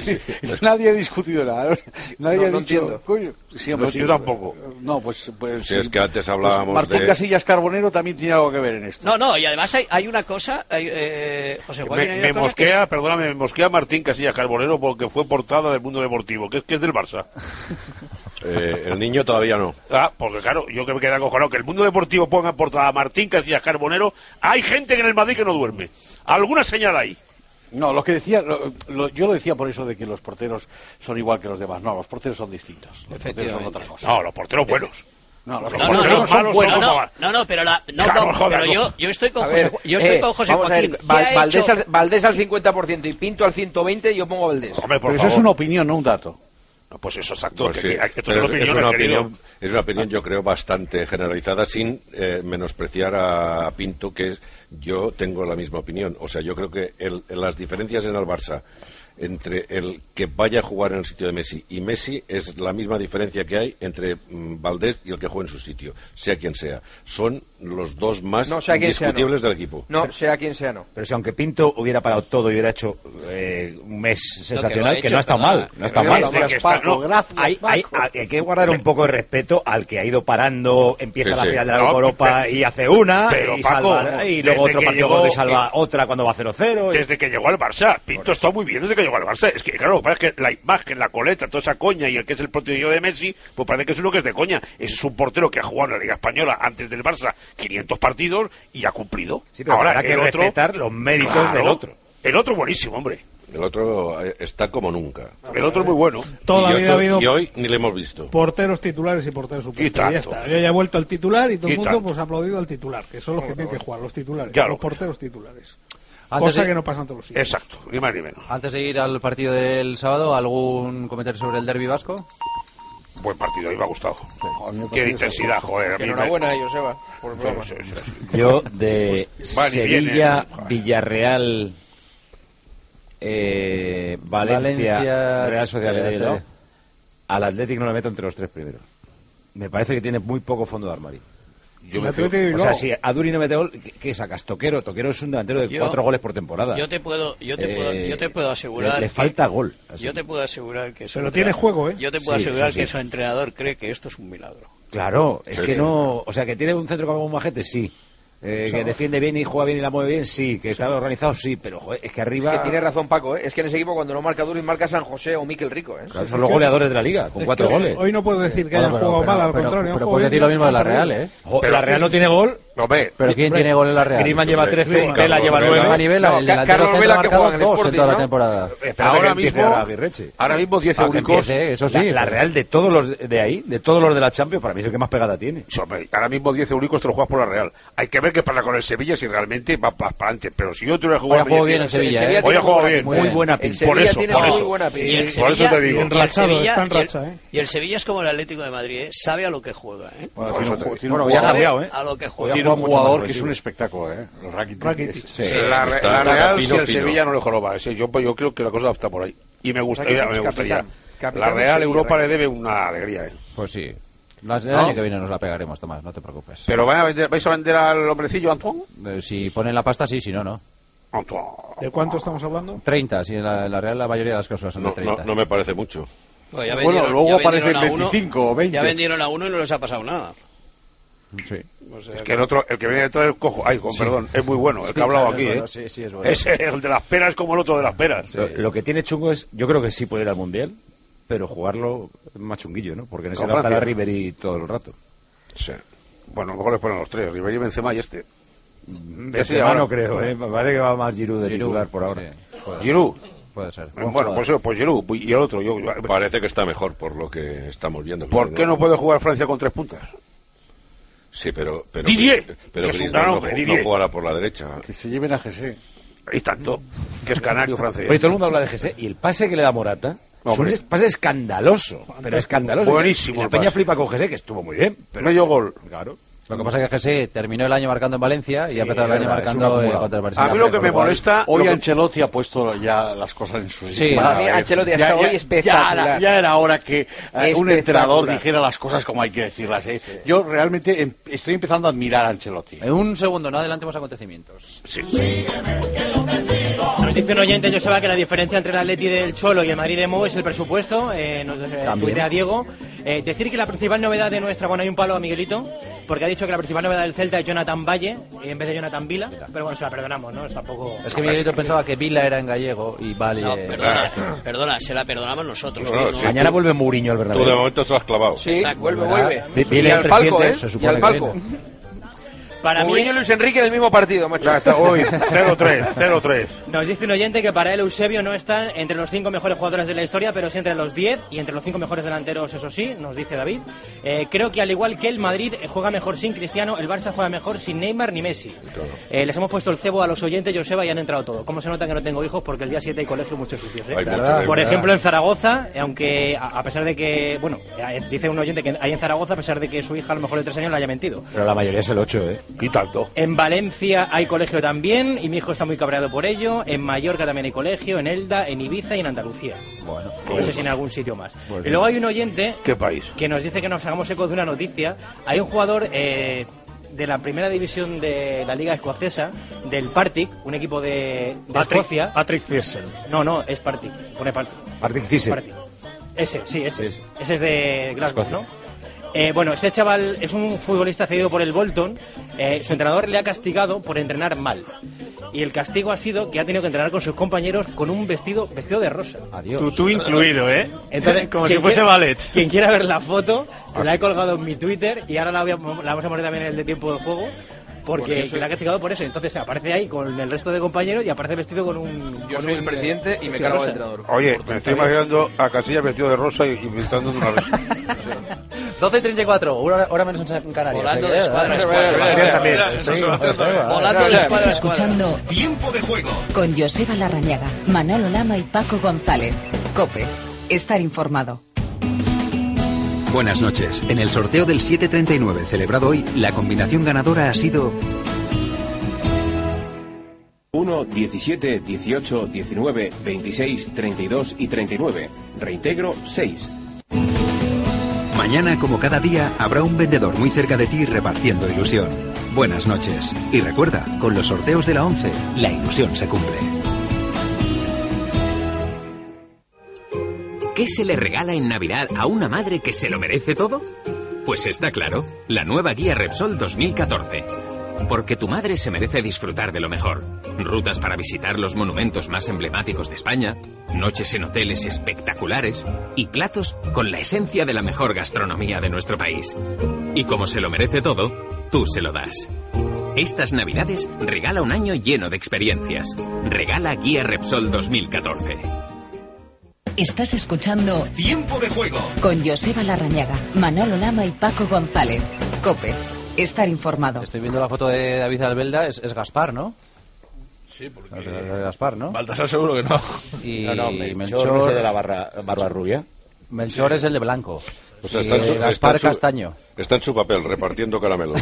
Nadie ha discutido nada. Nadie
No,
ha
no
dicho,
entiendo.
coño, sí, hombre,
No,
sí.
yo tampoco.
No, pues, pues
Si es que antes hablábamos
Martín
de-
Casillas Carbonero también tiene algo que ver en esto.
No, no, y además hay, hay una cosa, hay, eh, José Joaquín,
Me,
hay
me
una cosa que es-
mosquea, perdóname, me mosquea Martín Casillas Carbonero porque fue portada del Mundo Deportivo, que es, que es del Barça.
Eh, el niño todavía no.
Ah, porque claro, yo que me quedé acojonado, que el Mundo Deportivo ponga en portada a Martín Casillas Carbonero, hay gente que en el Madrid que no duerme. Alguna señal hay.
No, lo que decía, lo- lo- yo lo decía por eso de que los porteros son igual que los demás. No, los porteros son distintos. Los porteros son otra cosa.
No, los porteros buenos.
No, los
Los
No, no,
porteros
no,
malos
bueno,
son
no,
como-
no, no, pero, la, no,
Claro,
no,
joder,
pero
no.
yo, yo estoy con
A
José,
ver,
yo estoy
eh,
con José
vamos a ver,
Joaquín. ¿Qué
Val-
ha
Valdés,
hecho?
al, Valdés al cincuenta por ciento y Pinto al ciento veinte, yo pongo a Valdés.
Hombre, por
Pero eso
favor.
es una opinión, no un dato.
No, pues eso, exacto.
Pues
que-
sí,
que- esto
pero
son
es, es
opiniones,
una
querido.
opinión, es una opinión yo creo bastante generalizada sin eh, menospreciar a Pinto, que es, yo tengo la misma opinión. O sea, yo creo que el- las diferencias en el Barça entre el que vaya a jugar en el sitio de Messi y Messi es la misma diferencia que hay entre mm, Valdés y el que juegue en su sitio, sea quien sea. Son los dos más
no, sea
indiscutibles
sea, no.
del equipo.
No, pero, sea quien sea, no.
Pero si aunque Pinto hubiera parado todo y hubiera hecho eh, un mes sensacional,
no, que,
que no ha estado mal. No ha estado mal.
Gracias, Paco, gracias,
Hay, hay, hay que guardar un poco de respeto al que ha ido parando, empieza
sí,
la
sí.
final de la
No,
Europa
pero,
y hace una,
pero,
y,
Paco,
salva, y luego otro partido
llegó,
y salva
que,
otra cuando va cero cero.
Desde que llegó al Barça, Pinto está muy bien desde que llegó al Barça. Es que, claro, parece que la imagen, la coleta, toda esa coña y el que es el protegido de Messi, pues parece que es uno que es de coña. Ese es un portero que ha jugado en la Liga Española antes del Barça quinientos partidos y ha cumplido.
Sí, pero
ahora
habrá que
el otro,
respetar los méritos
claro,
del otro.
El otro buenísimo, hombre.
El otro eh, está como nunca.
El otro es muy bueno.
Toda
y
la vida ha habido
y hoy ni le hemos visto.
porteros titulares y porteros suplentes.
Y
Ya está. Yo ya he vuelto al titular y todo el
Y
mundo
tanto.
pues ha aplaudido al titular, que son los que tienen que jugar, los titulares,
Ya
los
lo
porteros titulares.
Antes
Cosa
de-
que no pasa en todos los sitios.
Exacto, ni más ni menos.
Antes de ir al partido del sábado, ¿algún comentario sobre el derbi vasco?
Buen partido, a mí me ha gustado.
Joder, me
Qué
parece
intensidad, joder. a
Que
mí me-
enhorabuena a Joseba por el programa.
Sí, sí, sí.
Yo de
Pues van y
Sevilla,
vienen.
Villarreal, eh, Valencia,
Valencia,
Real Sociedad,
eh,
¿no?
eh.
Al Atlético no le meto entre los tres primeros. Me parece que tiene muy poco fondo de armario.
Yo
El
me
Atlético
fío-
y
O sea,
luego-
si Aduri no mete gol, ¿qué, qué sacas? Toquero. Toquero es un delantero de
Yo-
cuatro goles por temporada.
Yo te puedo, yo te
Eh,
puedo, yo te puedo asegurar.
Le, le
que-
falta gol. Así.
Yo te puedo asegurar que. su
Pero tiene
entrenador-
juego, ¿eh?
Yo te puedo
Sí,
asegurar
eso sí.
que su entrenador cree que esto es un milagro.
Claro, es
Sí.
que no. O sea, que tiene un centro como un majete, sí. Eh, que defiende bien y juega bien y la mueve bien, sí. Que está organizado, sí. Pero joder, es que arriba.
Es que tiene razón Paco, ¿eh? Es que en ese equipo cuando no marca Duri marca San José o Miquel Rico, ¿eh?
Claro, son los goleadores de la liga, con
Es
cuatro
que
goles.
Hoy no puedo decir que
Bueno,
hayan
pero-
jugado
pero-
mal, al
pero-
contrario.
pero
han jugado
puedes
bien,
decir lo mismo de la
han
Real,
perdido.
¿eh?
Jo,
Pero
la
sí,
Real no
sí.
tiene gol.
Hombre,
¿Pero quién tiene gol en la Real?
Griezmann lleva trece,
Carlos
Vela lleva
Vela.
nueve.
Gama Nivela,
No,
el
Ca-
delantero
Carlos
centro
Vela
ha
que
marcado
juega en el
dos en
Sporting,
toda la
¿no?
temporada.
Espérate
Ahora
que empiece
mismo-
ahora Aguirreche.
ahora mismo diez
Ah, que
eunicos.
empiece, eso sí.
La, la Real de todos los de ahí, de todos los de la Champions, para mí es el que más pegada tiene.
Sí, hombre, ahora mismo diez eunicos te lo juegas por la Real. Hay que ver qué pasa con el Sevilla si realmente va para adelante. Pero si yo tuviera que
Hoy
jugar...
ha jugado bien el Sevilla,
Sevilla
¿eh?
Hoy
tiene
ha jugado
muy
bien.
buena
Muy
bien.
buena
El
pinta.
Por
Sevilla
eso,
tiene
por
muy
eso.
buena
Y el
pinta.
Por eso te digo.
y el
Enrachado,
Sevilla-
está en
y el-
racha, ¿eh?
Y el Sevilla es como el Atlético de Madrid, ¿eh? Sabe a lo que juega, ¿eh?
Bueno, tiene un, ju- tiene un
Bueno, ya ha
jugador,
cambiado, ¿eh?
A lo que
tiene
juega.
un
mucho más
jugador que es
ofensivo.
un espectáculo, ¿eh? El Rakitic.
Rakitic.
Sí.
La, Re-
Está-
la Real,
Pino,
si el
Pino.
Sevilla no le joroba. Sí, yo, yo creo que la cosa está por ahí. Y me gustaría,
Rakitic,
me gustaría.
capitán. Capitán
La
del
Real
Sevilla,
Europa le
Rakitic.
debe una alegría, ¿eh?
Pues sí. La- El
¿No?
año que viene nos la pegaremos, Tomás, no te preocupes.
Pero ¿vais a vender, vais a vender al hombrecillo, Antoine?
Eh, Si ponen la pasta, sí, si no, no.
Antoine.
¿De cuánto estamos hablando?
treinta, si en la, en la Real la mayoría de las cosas son de
No,
treinta.
no, no me parece mucho.
Bueno, ya
Bueno,
vendieron-
luego
ya
aparecen
vendieron a uno-
veinticinco o veinte.
Ya vendieron a uno y no les ha pasado nada.
Sí.
O sea
Es que el otro, el que viene detrás del cojo, ay, con perdón, es muy bueno, el que ha hablado aquí, ¿eh?
Sí, sí, es bueno.
Es el de las peras como el otro de las peras.
Lo, lo que tiene chungo es, yo creo que sí puede ir al Mundial, pero jugarlo es más chunguillo, ¿no? Porque en ese
Con
va a estar a
Francia.
Ribery todo el rato.
Sí. Bueno, a lo mejor les ponen los tres, Ribery, Benzema y este.
Benzema
ahora-
no creo, ¿eh? Me parece que va más Giroud de
Giroud,
titular por ahora.
sí, puede ser.
Giroud.
Puede ser.
Bueno, pues, pues Giroud y el otro. Yo,
Parece que está mejor por lo que estamos viendo.
¿Por qué no puede jugar Francia con tres puntas?
Sí, pero... pero
Didier,
pero
que es un
Griezmann
gran
no,
hombre,
ju-
Didier.
no jugará por la derecha.
Que se lleven a José.
Y tanto, que es canario francés.
Pero todo el mundo habla de G S y el pase que le da Morata
Hombre.
es un pase escandaloso, pero escandaloso.
Buenísimo
Y la
el
peña
pase.
flipa con G S, que estuvo muy bien. Pero
Medio gol.
claro.
Lo que pasa es que G S terminó el año marcando en Valencia y
Sí,
ha empezado el año
verdad, es un
marcando eh,
acumulado.
contra el Barça.
A mí lo que
Con
me
cual-
molesta...
Hoy
lo que-
Ancelotti ha puesto ya las cosas en su
Sí,
sitio.
para
mí
Ya-
Ancelotti
ya-
hasta
ya-
hoy
ya
espectacular.
era, ya era hora que eh, un
Espectacular.
entrenador dijera las cosas como hay que decirlas. ¿eh? Yo realmente em- estoy empezando a admirar a Ancelotti.
En un segundo, no adelantemos acontecimientos.
Sí.
Nos dice un oyente, Joseba, que la diferencia entre el Atleti del Cholo y el Madrid de Mo es el presupuesto. Eh, nos eh, tuitea Diego. Eh, decir que la principal novedad de nuestra... Bueno, hay un palo a Miguelito, porque ha dicho que la principal novedad del Celta es Jonathan Valle en vez de Jonathan Vila. Pero bueno, se la perdonamos, ¿no? Es tampoco...
Es que Miguelito pensaba que Vila era en gallego y vale.
No, perdona, perdona, se la perdonamos nosotros.
No, no,
¿no?
sí.
Mañana vuelve Mourinho al
Tú de
Bernabéu.
momento te lo has clavado.
Sí,
Exacto,
vuelve,
¿verdad?
vuelve.
Vi- viene
Y
el
al palco,
presidente,
¿eh?
se
Y
supone
al
que
palco.
viene.
Para mí,
Mourinho y Luis Enrique en el mismo partido, macho.
Ya está, hoy, cero tres, cero tres.
nos dice un oyente que para él Eusebio no está entre los cinco mejores jugadores de la historia, pero sí entre los diez y entre los cinco mejores delanteros, eso sí, nos dice David. Eh, creo que al igual que el Madrid eh, juega mejor sin Cristiano, el Barça juega mejor sin Neymar ni Messi. Eh, les hemos puesto el cebo a los oyentes, Joseba, y han entrado todo. ¿Cómo se nota que no tengo hijos? Porque el día siete hay colegio en muchos sitios. ¿eh?
Hay mucho,
¿Verdad?
hay
Por
mucho.
ejemplo, en Zaragoza, eh, aunque a a pesar de que, bueno, eh, dice un oyente que hay en Zaragoza, a pesar de que su hija a lo mejor de tres años le haya mentido.
Pero la mayoría es el ocho, ¿eh?
Y tanto.
En Valencia hay colegio también, y mi hijo está muy cabreado por ello. En Mallorca también hay colegio, en Elda, en Ibiza y en Andalucía.
Bueno,
no sé si en algún sitio más.
Bueno.
Y luego hay un oyente
¿Qué país?
que nos dice que nos hagamos eco de una noticia. Hay un jugador eh, de la primera división de la Liga Escocesa, del Partick, un equipo de, de
Patrick,
Escocia.
Patrick Thiessen.
No, no, es Partick. Pone Partick.
Partick Thyssen.
Partick. Ese, sí, ese.
Sí.
Ese es de Glasgow,
Escocia.
¿no? Eh, bueno, ese chaval es un futbolista cedido por el Bolton. Eh, su entrenador le ha castigado por entrenar mal. Y el castigo ha sido que ha tenido que entrenar con sus compañeros con un vestido vestido de rosa.
Adiós.
Tú, tú incluido, ¿eh?
Entonces,
como si
quien
fuese
quiera-
ballet.
Quien quiera ver la foto, la he colgado en mi Twitter y ahora la, voy a, la vamos a poner también en el de tiempo de juego. Porque,
Porque yo soy-
que le ha castigado por eso. Entonces aparece ahí con el resto de compañeros y aparece vestido con un.
Yo
con
soy
un,
el presidente y me
vestido
cargo al
rosa.
entrenador.
Oye, me estoy imaginando a Casillas vestido de rosa y inventando una vez.
doce y treinta y cuatro, hora, hora menos en Canarias.
Volando de
¿eh?
escuadra a
Eh,
escuadra.
Sebastián también.
Mira,
Sí,
Sebastián
joder,
también.
joder,
Volando
joder.
de
Estás
escuadra a
escuchando
Tiempo de juego.
con Joseba Larrañaga, Manolo Lama y Paco González. COPE. Estar informado.
Buenas noches. En el sorteo del siete treinta y nueve celebrado hoy, la combinación ganadora ha sido
uno, diecisiete, dieciocho, diecinueve, veintiséis, treinta y dos y treinta y nueve. Reintegro seis.
Mañana, como cada día, habrá un vendedor muy cerca de ti repartiendo ilusión. Buenas noches. Y recuerda, con los sorteos de la once, la ilusión se cumple.
¿Qué se le regala en Navidad a una madre que se lo merece todo? Pues está claro, la nueva guía Repsol dos mil catorce. Porque tu madre se merece disfrutar de lo mejor. Rutas para visitar los monumentos más emblemáticos de España, noches en hoteles espectaculares y platos con la esencia de la mejor gastronomía de nuestro país. Y como se lo merece todo, tú se lo das. Estas Navidades regala un año lleno de experiencias. Regala guía Repsol dos mil catorce.
Estás escuchando
Tiempo de juego.
con Joseba Larrañaga, Manolo Lama y Paco González. COPE. Estar informado.
Estoy viendo la foto de David Albelda, es, es Gaspar, ¿no?
Sí, porque...
Es de Gaspar, ¿no?
Baltasar seguro que no.
Y
No, no, Melchor,
Melchor,
ese de la barra, barba rubia.
Melchor es el de blanco.
O sea,
Y
está en su,
Gaspar
está en su-
Castaño.
está en su papel, repartiendo caramelos.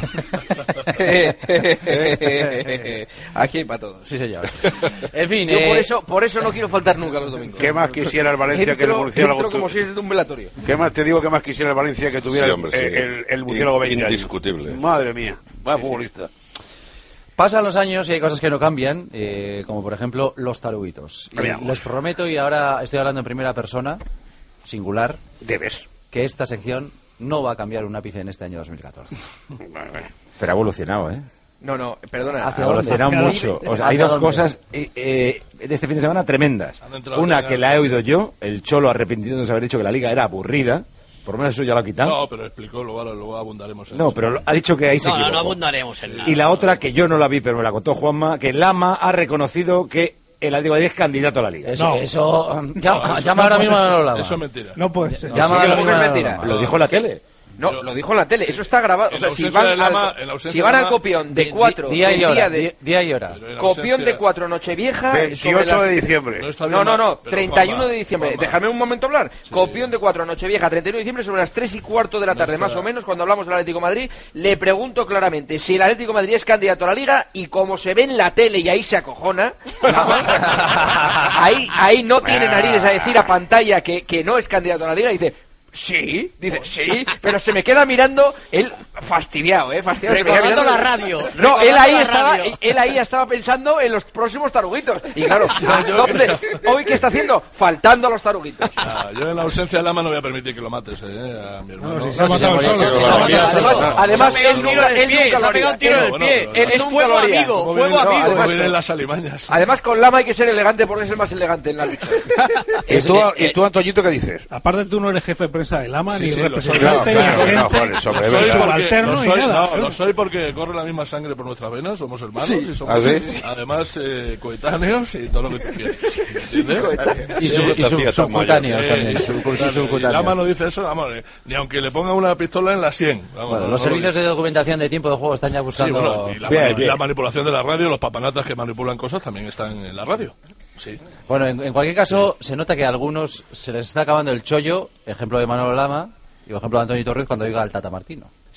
Aquí hay para todos.
Sí, señor. En fin,
Yo
eh,
por eso, por eso no quiero faltar nunca los domingos.
¿Qué más quisiera el Valencia que el
Entro,
murciélago?
entro
tu-
como si es de un velatorio.
¿Qué más te digo que más quisiera el Valencia que tuviera
Sí,
el-
hombre, sí.
el, el, el murciélago
In-
veinte años?
indiscutible.
Madre mía, vaya futbolista.
pasan los años y hay cosas que no cambian, eh, como por ejemplo los taruguitos. Y
Veamos.
les prometo, y ahora estoy hablando en primera persona, singular,
debes
que esta sección no va a cambiar un ápice en este año dos mil catorce.
Pero ha evolucionado, ¿eh?
No, no, perdona.
Ha evolucionado mucho. O sea, hay dos cosas eh, eh, de este fin de semana tremendas.
Han entrado
Una
ya-
que la he oído yo, el Cholo arrepintiéndose de haber dicho que la liga era aburrida. Por lo menos eso ya lo ha quitado.
No, pero explicó, luego, luego abundaremos en
No,
eso.
pero lo- ha dicho que ahí se
No, no,
equivocó.
no abundaremos en nada.
Y la otra que yo no la vi, pero me la contó Juanma, que Lama ha reconocido que el Atlético de Madrid es candidato a la liga.
Eso,
No.
eso, um, llama,
No, eso
llama
no
ahora
puede
mismo a
ser.
Manolo Lama.
Eso es mentira.
No puede ser.
Llama
Sí,
ahora
que
mismo
es
a Manolo
mentira.
Lama.
Lo dijo en la tele.
No, lo dijo en la tele, eso está grabado. O
En
sea,
la
si
ausencia
van,
de Lama-
al,
en la ausencia
si
de
van al
Lama-
copión de
Di-
cuatro,
Día y
del
hora,
día de,
di- día y hora.
Pero en la
copión
ausencia-
de cuatro Nochevieja. sobre
veintiocho
las-
de diciembre.
No, está bien
No, no,
mal,
no,
pero
treinta y uno
Juanma,
de diciembre.
Juanma.
Déjame un momento hablar. Copión de cuatro Nochevieja, treinta y uno de diciembre, sobre las tres y cuarto de la
No
tarde,
está-
más o menos, cuando hablamos del Atlético de Madrid. Le pregunto claramente si el Atlético de Madrid es candidato a la Liga, y como se ve en la tele y ahí se acojona, ahí, ahí no tiene narices a decir a pantalla que, que no es candidato a la Liga, y dice... Sí, dice, sí, pero se me queda mirando él fastidiado, ¿eh? Fastidiado. se me queda
Recordando
mirando-
la radio.
No, él
Recordando
ahí
la
estaba,
radio.
él ahí estaba pensando en los próximos taruguitos. Y claro,
yo
¿dónde?
creo-
Hoy, ¿qué está haciendo? Faltando a los taruguitos.
Ah, yo en la ausencia de Lama no voy a permitir que lo mates, eh, a mi hermano.
No, si se ha matado
sí,
solo.
sí,
Se
sí,
ha
sí,
matado
sí,
Además,
sí,
además
Se ha pegado
él
un tiro
nunca,
en el
él
pie,
nunca
se
lo
ha pegado
haría.
un tiro en el
Bueno,
pie.
bueno,
Él
él
es
nunca
fuego
lo haría.
amigo,
¿Cómo
fuego
vienen-
amigo.
cómo
además-
vienen las alimañas?
Además, con Lama hay que ser elegante porque es el más elegante en la lucha.
¿Y tú, ¿Y tú, Antoñito, qué dices?
Aparte, tú no eres jefe de prensa de Lama,
Sí,
ni
sí, lo soy.
representante,
Claro,
ni
claro,
agente,
no, joder, sobre-
Lo
Lo
soy
soy
porque,
subalterno,
lo
ni
soy-
nada.
no, lo soy porque corre la misma sangre por nuestras venas, somos hermanos y somos
¿Ah, sí?
además eh, coetáneos y todo lo que tú quieras. ¿Entiendes?
Y, su, y su- subcutáneos
Eh,
también.
y
su- su-
subcutáneos.
subcutáneos.
Y Lama no dice eso, vamos, eh, ni aunque le ponga una pistola en la sien. Vamos,
Bueno,
no,
los
no lo
servicios
dice.
de documentación de tiempo de juego están ya
Sí,
buscando...
bueno, y la,
Bien,
mani-
bien.
la manipulación de la radio, los papanatas que manipulan cosas también están en la radio. Sí.
Bueno, en, en cualquier caso, se nota que a algunos se les está acabando el chollo, ejemplo de Manolo Lama, y por ejemplo de Antonio Torres cuando oiga al Tata Martino.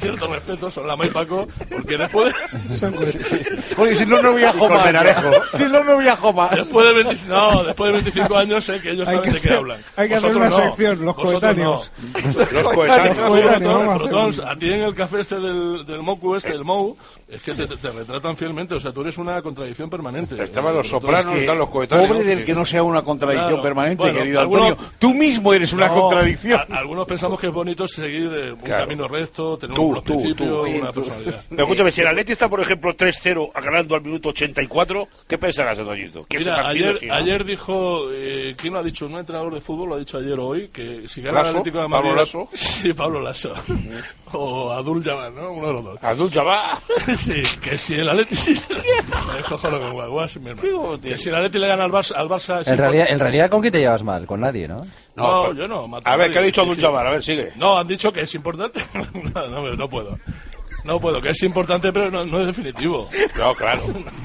cierto respeto, son Lama y Paco, porque después de...
Oye, si no, no viajo más. Si no, no viajo más.
Después de veinticinco, no, después de veinticinco cinco años sé que ellos
Hay
saben
que
de qué
hacer-
hablan.
hay que hacer
Vosotros
una
no.
sección, los
Vosotros
coetáneos.
no.
Los coetáneos.
Los coetáneos, vamos a hacer
Protons,
un-
a ti en el café este del, del Mocu, este, el Mou, es que te, te, te retratan fielmente, o sea, tú eres una contradicción permanente.
Estaban los
Vosotros-
sopranos, están los coetáneos.
Pobre del
sí.
que no sea una contradicción
Claro.
permanente,
Bueno,
querido
algunos-
Antonio. Tú mismo eres una
No,
contradicción.
a- algunos pensamos que es bonito seguir eh, un
Claro.
camino recto, tener
Tú,
unos
tú,
principios,
tú.
una
Tú.
personalidad.
Pero escúchame, si el Atleti está, por ejemplo, tres cero ganando al minuto ochenta y cuatro, ¿qué pensarás, Antoñito? Que ese
Mira,
partido
ayer,
sí, ¿no?
ayer dijo, eh, ¿quién lo ha dicho? Un entrenador de fútbol lo ha dicho ayer o hoy, que si gana el
¿Lasso?
Atlético de Madrid...
¿Pablo Lasso?
Sí, Pablo Lasso. o Abdul Jabbar, ¿no? Uno de los dos.
Abdul Jabbar.
Sí, que si el Atleti... Me cojo lo que guaguas, mi hermano. Que si el Atleti le gana al Barça... Al Barça
En realidad, en realidad, ¿con quién te llevas mal? Con nadie, ¿no?
No,
pues-
yo no. mato
A ver,
nadie.
¿qué ha dicho
Sí,
Abdul
sí.
Jabbar? A ver, sigue.
No, han dicho que es importante. no, no, me- no puedo. No puedo, que es importante, pero no, no es definitivo.
No, claro.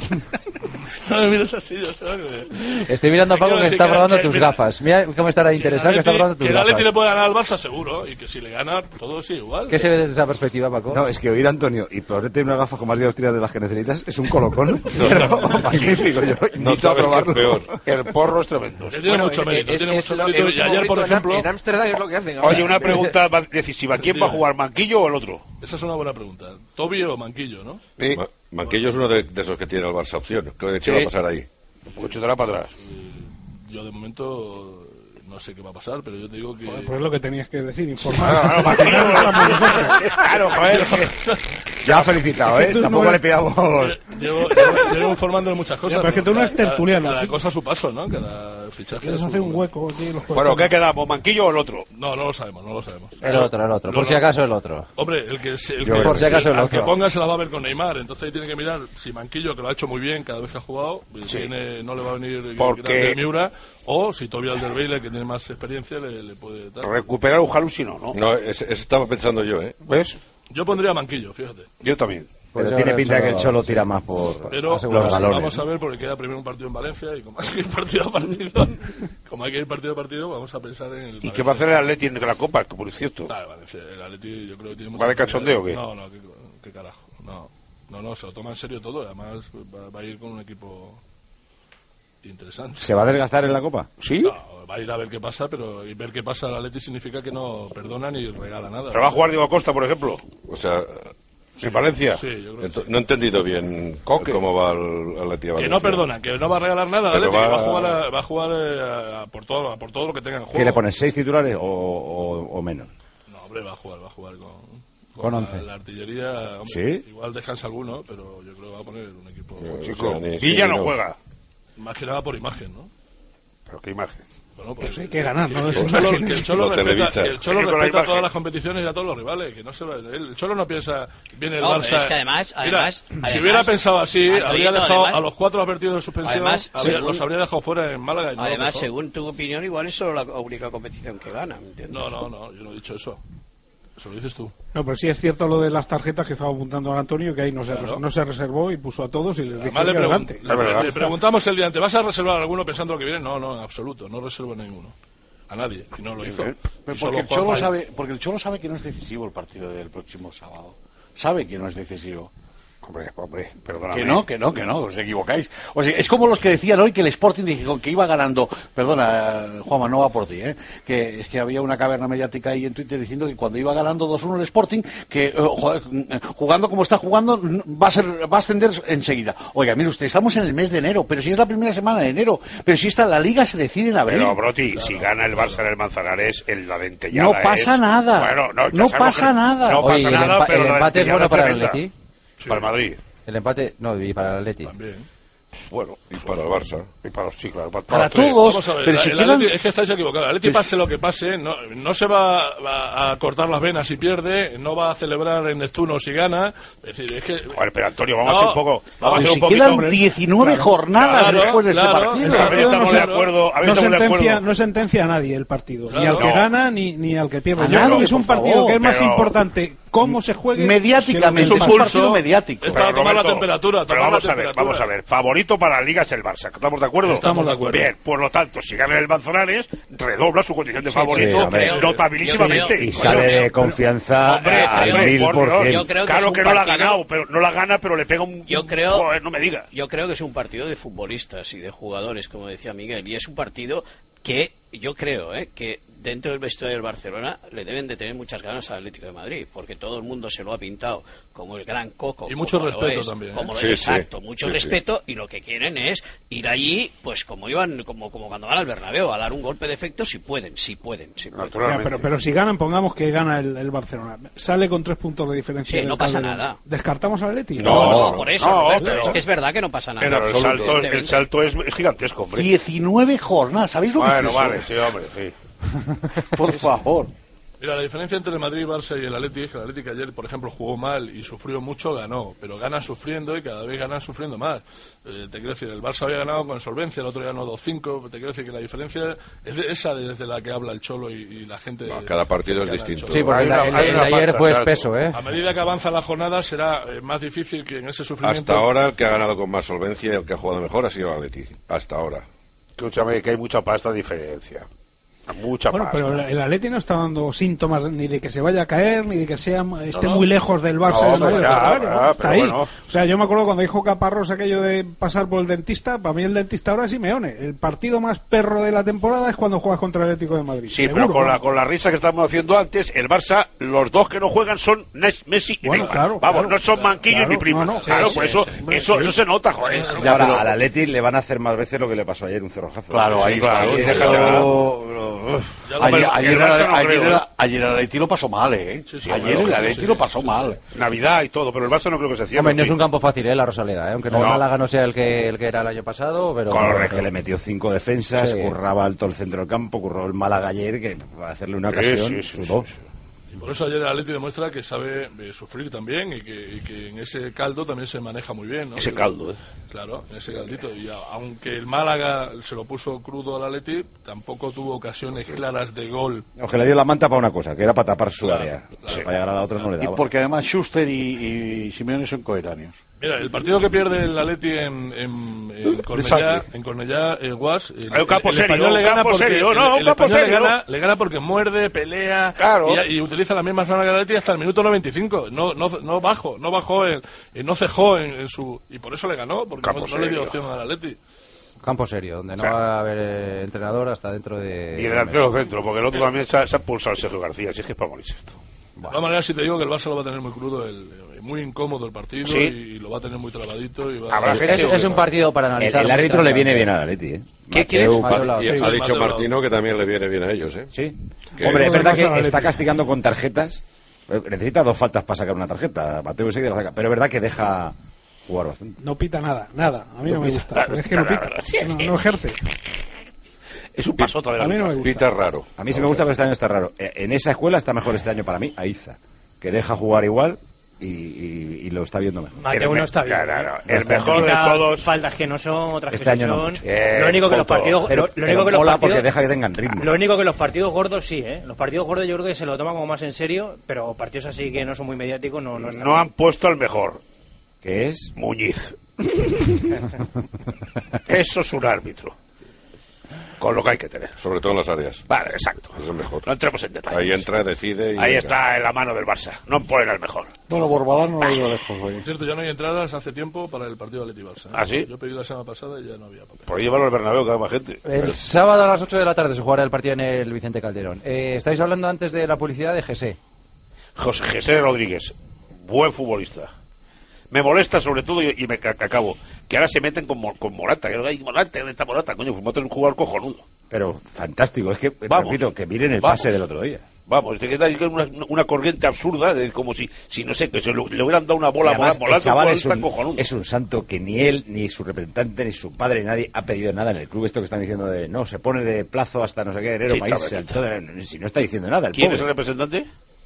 No me mires así, yo sé que...
Estoy mirando a
Te
Paco
quiero
que
decir
está
que-
probando
que-
tus
mira,
gafas. Mira cómo estará interesado que está probando tus
que el Atleti le
gafas.
puede ganar al Barça seguro, y que si le gana, todo sí igual.
¿Qué se ve desde esa perspectiva, Paco?
No, es que oír a Antonio y ponerte unas gafas con más dioptrías de las que necesitas es un colocón. Pero magnífico, yo
No
invito a
sabes qué es
probarlo.
peor. El porro es tremendo.
Que tiene mucho mérito,
es-
tiene
es
mucho
lo-
mérito.
el
Y ayer, por
último momento en Am-
ejemplo...
En Ámsterdam es lo que hacen. ahora.
Oye, una pregunta más decisiva. ¿Quién va a jugar, Manquillo o el otro?
Esa es una buena pregunta. ¿Tobi o Manquillo, no?
Sí.
Ma- Manquillo es uno de, de esos que tiene el Barça opción. ¿Qué
Sí.
va a pasar ahí?
Porque chutará para atrás.
Yo de momento no sé qué va a pasar, pero yo te digo que...
Pues es lo que tenías que decir, informar.
Claro,
Para que no estamos nosotros.
Claro, joder.
Ya ha felicitado, ¿eh?
Tú no
Tampoco
eres-
le pillamos.
Llevo, llevo, llevo informando de muchas cosas.
Pero es que tú no eres
cada-
tertuliano.
Cada cosa a su paso, ¿no? Cada fichaje.
Quieres
a su-
hacer un hueco aquí en los
Bueno,
coetáneos.
¿qué quedamos? ¿Manquillo o el otro?
No, no lo sabemos, no lo sabemos.
El otro, el otro.
No,
Por
no.
si acaso el otro.
Hombre, el que, se- el
Yo
que,
creo que
si-
sí. Por si acaso el
al que
otro.
ponga se la va a ver con Neymar. Entonces ahí tiene que mirar si Manquillo, que lo ha hecho muy bien cada vez que ha jugado, pues
Sí.
tiene- no le va a venir
Porque-
grande Miura, o si Toby Alderweireld, que tiene más experiencia, le, le puede dar.
Recuperar un Jalú si no, ¿no?
No, ese, ese estaba pensando yo, ¿eh?
¿Ves?
Yo pondría a Manquillo, fíjate.
Yo también.
Pero
Pues
tiene
ahora
pinta
eso-
que el Cholo tira más por
Pero
asegurar
vamos,
galones.
vamos a ver, porque queda primero un partido en Valencia y como hay que ir partido a partido, como hay que ir partido a partido, vamos a pensar en el.
¿Y qué va a hacer el Atleti en la Copa? Que por cierto.
Ah, Valencia, el Atleti yo creo que tiene mucha
¿Va de
oportunidad.
cachondeo o qué?
No, no, qué, qué carajo. No, no, no, se lo toma en serio todo. y Además va, va a ir con un equipo interesante.
¿Se va a desgastar en la Copa?
¿Sí?
No, va a ir a ver qué pasa, pero y ver qué pasa el Atleti significa que no perdona ni regala nada.
¿Pero va a jugar Diego Costa, por ejemplo?
O sea,
¿En Valencia?
Sí, yo creo que
ento-
sí.
no he entendido bien
Coque.
cómo va el Atleti a
Que
Valencia.
no perdona, que no va a regalar nada,
Pero
Atleti, que
va-
va a jugar, a, va a jugar eh, a- a por todo, a por todo lo que tenga en juego.
¿Qué le pones? ¿Seis titulares o, o- o menos?
No, hombre, va a jugar, va a jugar con,
Con
la-
once.
La, artillería, hombre,
¿Sí?
igual descansa alguno, pero yo creo que va a poner un equipo.
Eh,
Chico,
o sea, ni-
Villa
sí,
no
no.
juega.
Más que nada por imagen, ¿no?
¿Pero qué imagen?
Bueno, pues,
Pues hay que ganar, ¿no?
Que,
Es
el Cholo,
imagen.
que el Cholo
Lo
respeta,
televisa.
que el Cholo
Es que con la
respeta
imagen.
todas las competiciones y a todos los rivales. Que no se va, el Cholo no piensa, viene el
No, pero
Barça.
es que además-
Mira,
además-
si
además-
hubiera pensado así,
Antonio,
habría dejado
además-
a los cuatro partidos de suspensión,
además,
habría-
según-
los habría dejado fuera en Málaga. Y no los
Además,
dejó.
según tu opinión, igual es solo la única competición que gana, ¿me entiendes?
No, no, no, yo no he dicho eso. Eso lo dices tú.
No, pero sí es cierto lo de las tarjetas que estaba apuntando ahora Antonio, que ahí no se,
Claro.
no se reservó y puso a todos y les dijo
Además, le,
que
pregun-
adelante.
le- le- le preguntamos el día antes, ¿vas a reservar alguno pensando lo que viene? No, no, en absoluto, no reservo ninguno. A nadie, y no lo hizo.
Pero
Y
porque,
solo
el Cholo
Juanma-
sabe, porque el Cholo sabe que no es decisivo el partido del próximo sábado. Sabe que no es decisivo.
Hombre, hombre, perdóname.
Que no, que no, que no, os equivocáis. O sea, es como los que decían hoy que el Sporting dijo que iba ganando. Perdona, Juanma, no va por ti, ¿eh? Que es que había una caverna mediática ahí en Twitter diciendo que cuando iba ganando dos uno el Sporting, que eh, joder, jugando como está jugando, va a ser, va a ascender enseguida. Oiga, mire usted, estamos en el mes de enero, pero si es la primera semana de enero, pero si está la liga se decide en abril.
Pero, Broti, si gana el Barça en el Manzanares, en la dentellada
No pasa
es-
nada.
Bueno, no, ya
No
sabemos
pasa
que-
nada.
No
Oye,
pasa
¿y el
nada,
empa-
pero
el
la
empate es
dentellada
bueno para el
tremenda.
Atleti?
Para el Madrid.
El empate, no, y para el Atleti.
También.
Bueno,
Y para el Barça.
y para los sí, claro, para,
Para
los tres.
todos.
Vamos a ver,
pero
la-
si
el
quedan-
Atleti- es que estáis equivocados. El Atleti, pase lo que pase, no, no se va a, a cortar las venas si pierde, no va a celebrar en Neptuno si gana. Es decir, es que.
Joder, pero Antonio, vamos
No,
a hacer un poco. Vamos a
Pero
hacer
si
un poquito.
quedan
hombre.
diecinueve
Claro.
jornadas
Claro,
después de
claro.
este
A
partido.
ver,
partido
estamos
no
de
se-
acuerdo. A ver,
No
estamos de
sentencia,
acuerdo.
no sentencia a nadie el partido, ni
Claro.
al que
No.
gana ni, ni al que pierde.
A
Yo creo
nadie,
que es un
por
partido
favor,
que es más
pero-
importante cómo se juegue
mediáticamente,
es un
es un partido mediático.
Es para
Pero,
tomar la
Roberto,
temperatura.
Pero
tomar
vamos
la
a ver,
temperatura.
vamos a ver. Favorito para la Liga es el Barça. ¿Estamos de acuerdo?
Estamos de acuerdo.
Bien, por lo tanto, si gana el Manzanares, redobla su condición de
Sí,
favorito
sí, hombre.
notabilísimamente.
Y sale de confianza
Hombre,
al
hombre,
mil
por
por
Dios.
cien.
Yo creo que
Claro
es
que
un
no la ha
partido-
ganado, pero no la gana, pero le pega un...
Yo creo,
Joder, no me diga.
Yo creo que es un partido de futbolistas y de jugadores, como decía Miguel, y es un partido que yo creo ¿eh? que dentro del vestuario del Barcelona le deben de tener muchas ganas al Atlético de Madrid, porque todo el mundo se lo ha pintado como el gran coco.
Y mucho
como lo
respeto
es,
también, ¿eh?
como lo
Sí,
es, exacto,
sí.
mucho
Sí, sí.
respeto, y lo que quieren es ir allí, pues como iban, como, como cuando van al Bernabéu, a dar un golpe de efecto si pueden, si pueden, si pueden.
Ya, pero, pero si ganan, pongamos que gana el, el Barcelona. Sale con tres puntos de diferencia.
Sí,
del
no pasa
Calderón.
nada.
¿Descartamos al Atleti?
No, no, por eso,
no,
Roberto,
pero-
es que es verdad que no pasa nada.
Pero el salto, el salto es, es gigantesco, hombre.
diecinueve jornadas, ¿sabéis lo que
Bueno,
es eso?
vale, sí, hombre, sí.
Por favor.
Mira, la diferencia entre el Madrid, Barça y el Atleti es que el Atleti, que ayer, por ejemplo, jugó mal y sufrió mucho, ganó. Pero gana sufriendo y cada vez gana sufriendo más. Eh, te quiero decir, el Barça había ganado con solvencia, el otro día ganó dos cinco. Te quiero decir que la diferencia es de esa desde la que habla el Cholo y, y la gente...
No, cada partido
que
es
gana el
distinto.
Cholo.
Sí, porque
Hay una-
el, el-
hay
el
una
de ayer
pasta,
fue
exacto.
espeso, ¿eh?
A medida que avanza la jornada será eh, más difícil que en ese sufrimiento...
Hasta ahora el que ha ganado con más solvencia y el que ha jugado mejor ha sido el Atleti. Hasta ahora.
Escúchame, que hay mucha pasta de diferencia. Mucha
Bueno,
pasta.
pero el- el Atleti no está dando síntomas ni de que se vaya a caer, ni de que sea esté
no.
muy lejos del Barça.
No,
y del Madrid,
pero
al
ya,
contrario,
ya,
¿no? Está
pero
ahí.
bueno.
O sea, yo me acuerdo cuando dijo Caparrós aquello de pasar por el dentista, para mí el dentista ahora es Simeone. El partido más perro de la temporada es cuando juegas contra el Atlético de Madrid.
Sí,
Seguro,
pero con
¿no?
la, con la risa que estábamos haciendo antes, el Barça, los dos que no juegan son Nes- Messi y
Bueno,
Neymar.
claro,
Vamos,
claro,
no son
claro,
Manquillo
claro,
y mi primo.
no, no,
claro,
sí,
pues
sí,
eso,
sí,
eso,
sí.
eso se nota, joder.
Y ahora al Atleti le van a hacer más veces lo que le pasó ayer, un cerrojazo.
Claro,
Sí,
ahí
claro,
sí,
y
eso-
déjalo-
Ya lo-
Ayer,
el
ayer,
Barça
el-
no
ayer,
creo,
el-
¿eh?
ayer el Atleti lo pasó mal, ¿eh?
Sí, sí,
ayer
claro,
el Atleti
sí,
lo
sí,
pasó
sí,
mal.
Navidad y todo, pero el Barça no creo que se cierre.
Hombre, no
sí.
es un campo fácil, ¿eh? La Rosaleda, ¿eh? Aunque no,
No.
el Málaga no sea el que, el que era el año pasado, pero...
Correcto. Que le metió cinco defensas,
Sí.
curraba alto el centro del campo, curró el Málaga ayer, que para hacerle una
Sí,
ocasión,
sí, sí,
sudó.
sí, sí.
Y por eso ayer el Atleti demuestra que sabe eh, sufrir también y que, y que en ese caldo también se maneja muy bien, ¿no?
Ese
Que-
caldo, ¿eh?
Claro, en ese caldito. Y a- aunque el Málaga se lo puso crudo al Atleti, tampoco tuvo ocasiones claras de gol.
No, que le dio la manta para una cosa, que era para tapar su
Claro,
área.
claro.
Para llegar a la otra no le
Y
daba.
porque además Schuster y, y Simeone son coetáneos.
Mira, el partido que pierde el Atleti en, en, en Cornellá,
sangre.
en Cornellá, el Guas, el,
Hay un campo
el
serio,
español le
un
gana
campo
porque
serio,
el-
no, un
el
campo
español le
serio.
gana, le gana porque muerde, pelea
Claro.
y, y utiliza la misma zona que el Atleti hasta el minuto noventa y cinco. No, no, no bajó, no bajó, en, en- no cejó en, en su y por eso le ganó, porque no,
Campo
no le dio
serio.
opción al Atleti.
Campo serio, donde no
Claro.
va a haber eh, entrenador hasta dentro de...
Y el delantero centro, porque el otro también se ha, se ha pulsado el Sergio García, si es que es para morirse esto.
De todas maneras, si te digo que el Barça lo va a tener muy crudo, el, eh, muy incómodo el partido
Sí.
y lo va a tener muy trabadito. Y va
Habrá
a...
gente
Es, es un partido para
El,
analizar.
el árbitro
muchas
le viene
cosas.
bien al Atleti, ¿eh?
¿Qué
Mateu,
quieres?
Pa-
Mateo Laos,
Y
sí.
ha
Mateo
dicho
Laos.
Martino que también le viene bien a ellos, ¿eh?
Sí.
Que-
Hombre, es
Bueno,
verdad
pasa al
que está
Atleti.
castigando con tarjetas. Eh, Necesita dos faltas para sacar una tarjeta. Mateo enseguida la saca. Pero es verdad que deja jugar bastante.
No pita nada, nada. A mí no,
No
me
pita,
gusta.
claro,
Es que no
claro,
pita.
sí,
No,
sí.
no ejerce.
Es un pasote de la
A mí no
liga.
me gusta.
Pita raro.
A mí sí me gusta, pero este año está raro. Eh, En esa escuela está mejor este año para mí, Aiza, que deja jugar igual y, y- y lo está viendo mejor.
Mateo no está bien.
No, no, no.
¿eh?
El mejor de
Quita
todos.
Faltas que no son, otras
Este
que
año
sí
no
son.
mucho.
Eh,
lo único que los
Foto.
partidos.
Pero,
lo, lo
pero
único que los
mola
partidos.
porque deja que tengan ritmo.
Lo único que los partidos gordos sí, ¿eh? Los partidos gordos yo creo que se lo toman como más en serio, pero partidos así que no son muy mediáticos no, no están
No
bien.
han puesto al mejor.
¿Qué es?
Muñiz. Eso es un árbitro. Con lo que hay que tener.
Sobre todo en las áreas.
Vale, exacto.
Es el mejor.
No entremos en detalle.
Ahí entra, decide y...
Ahí
venga.
está en la mano del Barça. No ponen al mejor.
Bueno, Borbalán no lo ha ido lejos hoy.
Por cierto, ya no hay entradas hace tiempo para el partido de Atleti Barça. ¿eh?
¿Ah, sí?
Yo pedí la semana pasada y ya no había papel.
Por ahí llevarlo al Bernabéu, que hay más gente.
El sábado a las ocho de la tarde se jugará el partido en el Vicente Calderón. Eh, estáis hablando antes de la publicidad de G S.
José José Rodríguez, buen futbolista. Me molesta sobre todo, y, y me ca- acabo, que ahora se meten con, Mo- con Morata. Que no hay Morata, ¿dónde está Morata? Coño, pues Morata es un jugador cojonudo.
Pero fantástico, es que,
Vamos.
repito, que miren el
Vamos.
pase del otro día.
Vamos, es que está ahí con una, una corriente absurda, de como si, si no sé, que se lo- le hubieran dado una bola
Y además,
volando,
el chaval es
está
un,
cojonudo.
es un santo que ni él, ni su representante, ni su padre, ni nadie ha pedido nada en el club. Esto que están diciendo de, no, se pone de plazo hasta no sé qué, enero,
Sí,
maíz,
está bien.
todo, si no está diciendo nada el
¿Quién
pobre.
es el representante?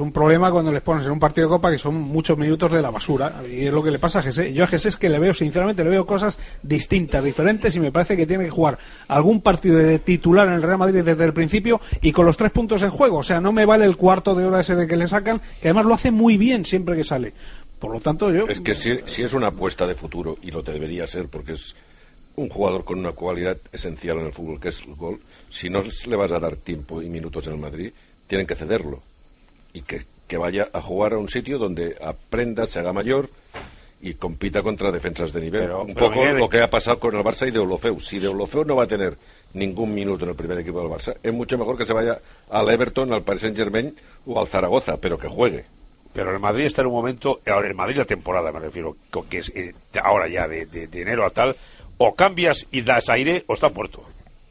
un problema cuando les pones en un partido de Copa que son muchos minutos de la basura, y es lo que le pasa a Jesús. Yo a Jesús que le veo, sinceramente, le veo cosas distintas, diferentes, y me parece que tiene que jugar algún partido de titular en el Real Madrid desde el principio y con los tres puntos en juego. O sea, no me vale el cuarto de hora ese de que le sacan, que además lo hace muy bien siempre que sale. Por lo tanto, yo...
Es que si, si es una apuesta de futuro, y lo debería ser, porque es un jugador con una cualidad esencial en el fútbol, que es el gol, si no le vas a dar tiempo y minutos en el Madrid, tienen que cederlo. Y que, que vaya a jugar a un sitio donde aprenda, se haga mayor y compita contra defensas de nivel.
Pero,
un
pero
poco
Miguel,
lo que ha pasado con el Barça y de Deulofeu. Si Deulofeu no va a tener ningún minuto en el primer equipo del Barça, es mucho mejor que se vaya al Everton, al Paris Saint-Germain o al Zaragoza, pero que juegue.
Pero el Madrid está en un momento, ahora el Madrid la temporada me refiero, que es eh, ahora ya de, de, de enero a tal, o cambias y das aire o está muerto.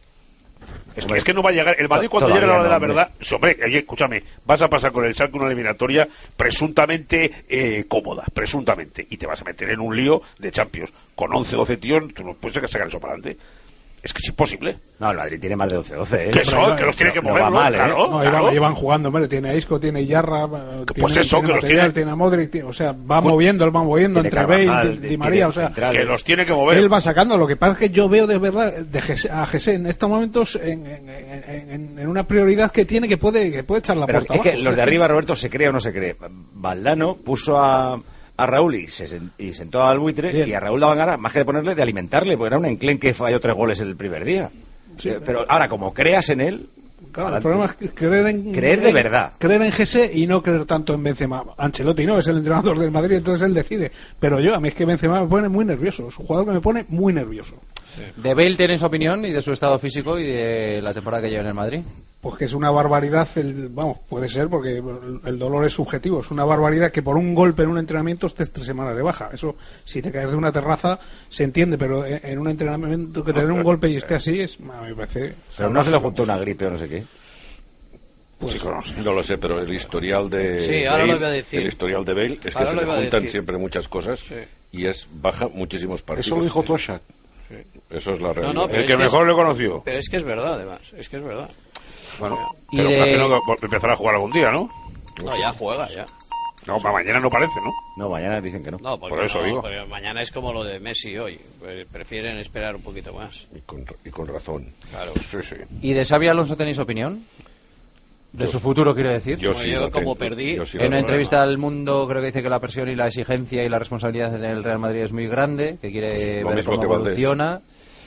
Es que, es que no va a llegar, el Madrid cuando llegue la hora de la verdad, hombre, oye, escúchame, vas a pasar con el Schalke una eliminatoria presuntamente eh, cómoda, presuntamente, y te vas a meter en un lío de Champions, con once doce tíos, tú no puedes sacar eso para adelante. Es que es imposible.
No, el Madrid tiene más de doce doce, ¿eh?
Que son, que los tiene que mover,
no, no va mal,
claro,
No,
claro.
Llevan, llevan jugando, hombre, tiene a Isco, tiene a Yarra,
Pues
tiene,
eso,
tiene
que los
material,
tiene-
tiene a Modric, tiene- o sea, va moviendo, él va moviendo
Tiene
entre
Carvajal,
Bale, Di, Di
tiene
María, o sea,
centrales. Que los tiene que mover.
Él va sacando, lo que pasa es que yo veo de verdad de Gese- a Gese en estos momentos en, en, en- en- en una prioridad que tiene que puede que puede echar la
Pero
puerta
es que
abajo.
los de arriba, Roberto, se cree o no se cree. Valdano puso a, a Raúl y, se, sen- y sentó al buitre,
Bien.
y a Raúl daban ganas, más que de ponerle, de alimentarle, porque era un enclenque que falló tres goles el primer día.
Sí.
Eh, pero ahora, como creas en él...
Claro, el
adelante.
problema es que creer en
Creer de
en-
verdad.
creer en Gese y no creer tanto en Benzema. Ancelotti no, es el entrenador del Madrid, entonces él decide. Pero yo, a mí es que Benzema me pone muy nervioso, es un jugador que me pone muy nervioso.
¿De Bale tienes opinión y de su estado físico y de la temporada que lleva en el Madrid?
Pues que es una barbaridad, el, vamos, puede ser porque el, el dolor es subjetivo, es una barbaridad que por un golpe en un entrenamiento estés tres semanas de baja. Eso, si te caes de una terraza, se entiende, pero en, en un entrenamiento que te den un golpe y esté así, es, a mí me parece...
Pero no se le juntó una gripe o no sé qué.
Pues, no lo sé, pero el historial de
Sí, ahora
Bale,
lo iba a decir.
el historial de Bale es que
Ahora
se
lo
le
iba a
juntan
decir.
siempre muchas cosas y es baja muchísimos partidos.
Eso lo dijo Toshak.
Eso es la
No,
realidad.
no, pero
El
es
que mejor le conoció.
Pero es que es verdad, además. Es que es verdad.
Bueno,
Y
pero
de-
imagino que empezará a jugar algún día, ¿no?
No, ya juega, ya.
No, para mañana no parece, ¿no?
No, mañana dicen que no.
No, porque
Por eso
no,
digo.
porque mañana es como lo de Messi hoy. Pues prefieren esperar un poquito más.
Y con, y con razón.
Claro.
Sí, sí.
¿Y de Xabi Alonso tenéis opinión? ¿De su futuro, quiero decir?
Yo
Como
sí
yo
la
como
tengo,
perdí,
yo sí la
En una
tengo.
entrevista al Mundo creo que dice que la presión y la exigencia y la responsabilidad en el Real Madrid es muy grande, que quiere
Lo
ver
mismo
cómo
que Valdés.
evoluciona,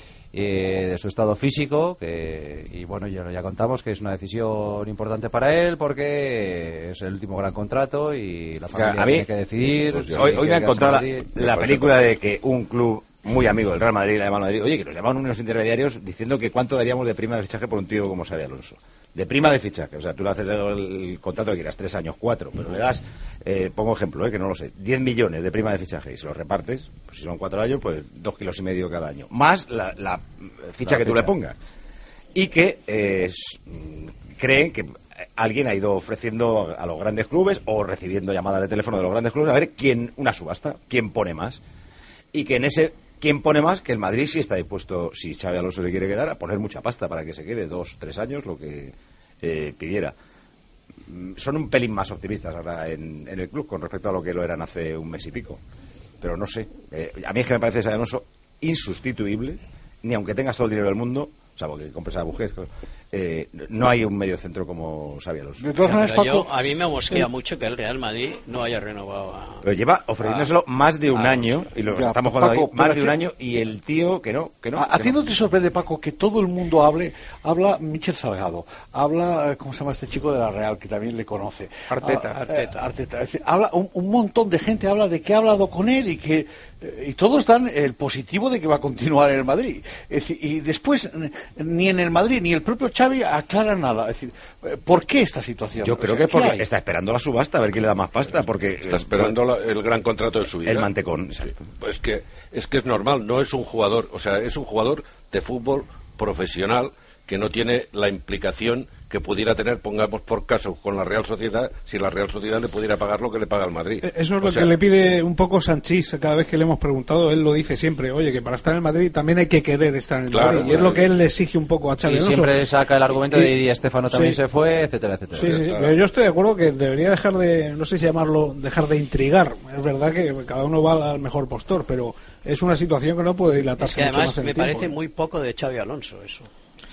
eh, de su estado físico, que, y bueno, ya, ya contamos que es una decisión importante para él porque es el último gran contrato y la
O sea,
familia
a mí,
tiene que decidir.
pues,
si
hoy, hoy
quiere
me ha
quedarse en
encontrado la,
Madrid.
la
Me parece
película
perfecto.
de que un club muy amigo del Real Madrid, la llama Madrid, oye, que nos llamaban unos intermediarios diciendo que cuánto daríamos de prima de fichaje por un tío como Xabi Alonso. De prima de fichaje, o sea, tú le haces el, el contrato que quieras, tres años, cuatro, pero le das, eh, pongo ejemplo, eh, que no lo sé, diez millones de prima de fichaje y se los repartes, pues si son cuatro años, pues dos kilos y medio cada año, más la, la ficha
La
que tú
ficha.
le pongas. Y que eh, s- mm, creen que alguien ha ido ofreciendo a los grandes clubes o recibiendo llamadas de teléfono de los grandes clubes a ver quién, una subasta, quién pone más. Y que en ese quién pone más, que el Madrid sí está dispuesto, si Xabi Alonso se quiere quedar, a poner mucha pasta para que se quede dos, tres años, lo que eh, pidiera. Mm, Son un pelín más optimistas ahora en, en el club con respecto a lo que lo eran hace un mes y pico. Pero no sé. Eh, a mí es que me parece Xabi Alonso insustituible, ni aunque tengas todo el dinero del mundo, o sea, porque compres a Bujés, eh, no hay un medio centro como Xabi Alonso.
De todas
Pero
maneras,
yo,
Paco,
a mí me mosquea
eh,
mucho que el Real Madrid no haya renovado a...
Pero lleva ofreciéndoselo más de un
Ah,
año, y lo que
ya,
estamos
Paco,
jugando ahí, más
pero
de un
aquí-
año, y el tío que no, que no.
¿A, a
que
ti
no.
no te sorprende, Paco, que todo el mundo hable? Habla Michel Salgado, habla, eh, ¿cómo se llama este chico de la Real, que también le conoce?
Arteta.
Ah,
Arteta.
eh, Arteta. Es decir, habla, un, un montón de gente habla de que ha hablado con él y que eh, y todos dan el positivo de que va a continuar en el Madrid. Es decir, y después n- ni en el Madrid ni el propio Xavi aclara nada. Es decir, eh, ¿por qué esta situación?
Yo
O
creo
sea,
que porque
¿qué hay?
está esperando la subasta, a ver quién le da más pasta, porque
Está esperando la- el gran contrato de su vida.
el mantecón. exacto.
Pues que es que es normal, no es un jugador, o sea, es un jugador de fútbol profesional que no tiene la implicación que pudiera tener, pongamos por caso, con la Real Sociedad, si la Real Sociedad le pudiera pagar lo que le paga al Madrid.
Eh, Eso es
O
lo
sea,
que le pide un poco Sanchís cada vez que le hemos preguntado. Él lo dice siempre, oye, que para estar en el Madrid también hay que querer estar en el
Claro,
Madrid. Y es
claro.
lo que él le exige un poco a Xavi
Y
Alonso.
siempre saca el argumento de
Y-
Di Stéfano también
sí.
se fue, etcétera, etcétera.
Sí, sí, sí, pero yo estoy de acuerdo que debería dejar de, no sé si llamarlo, dejar de intrigar. Es verdad que cada uno va al mejor postor, pero es una situación que no puede
Es
dilatarse
que
mucho
además
más en
me
el tiempo.
parece muy poco de Xavi Alonso eso.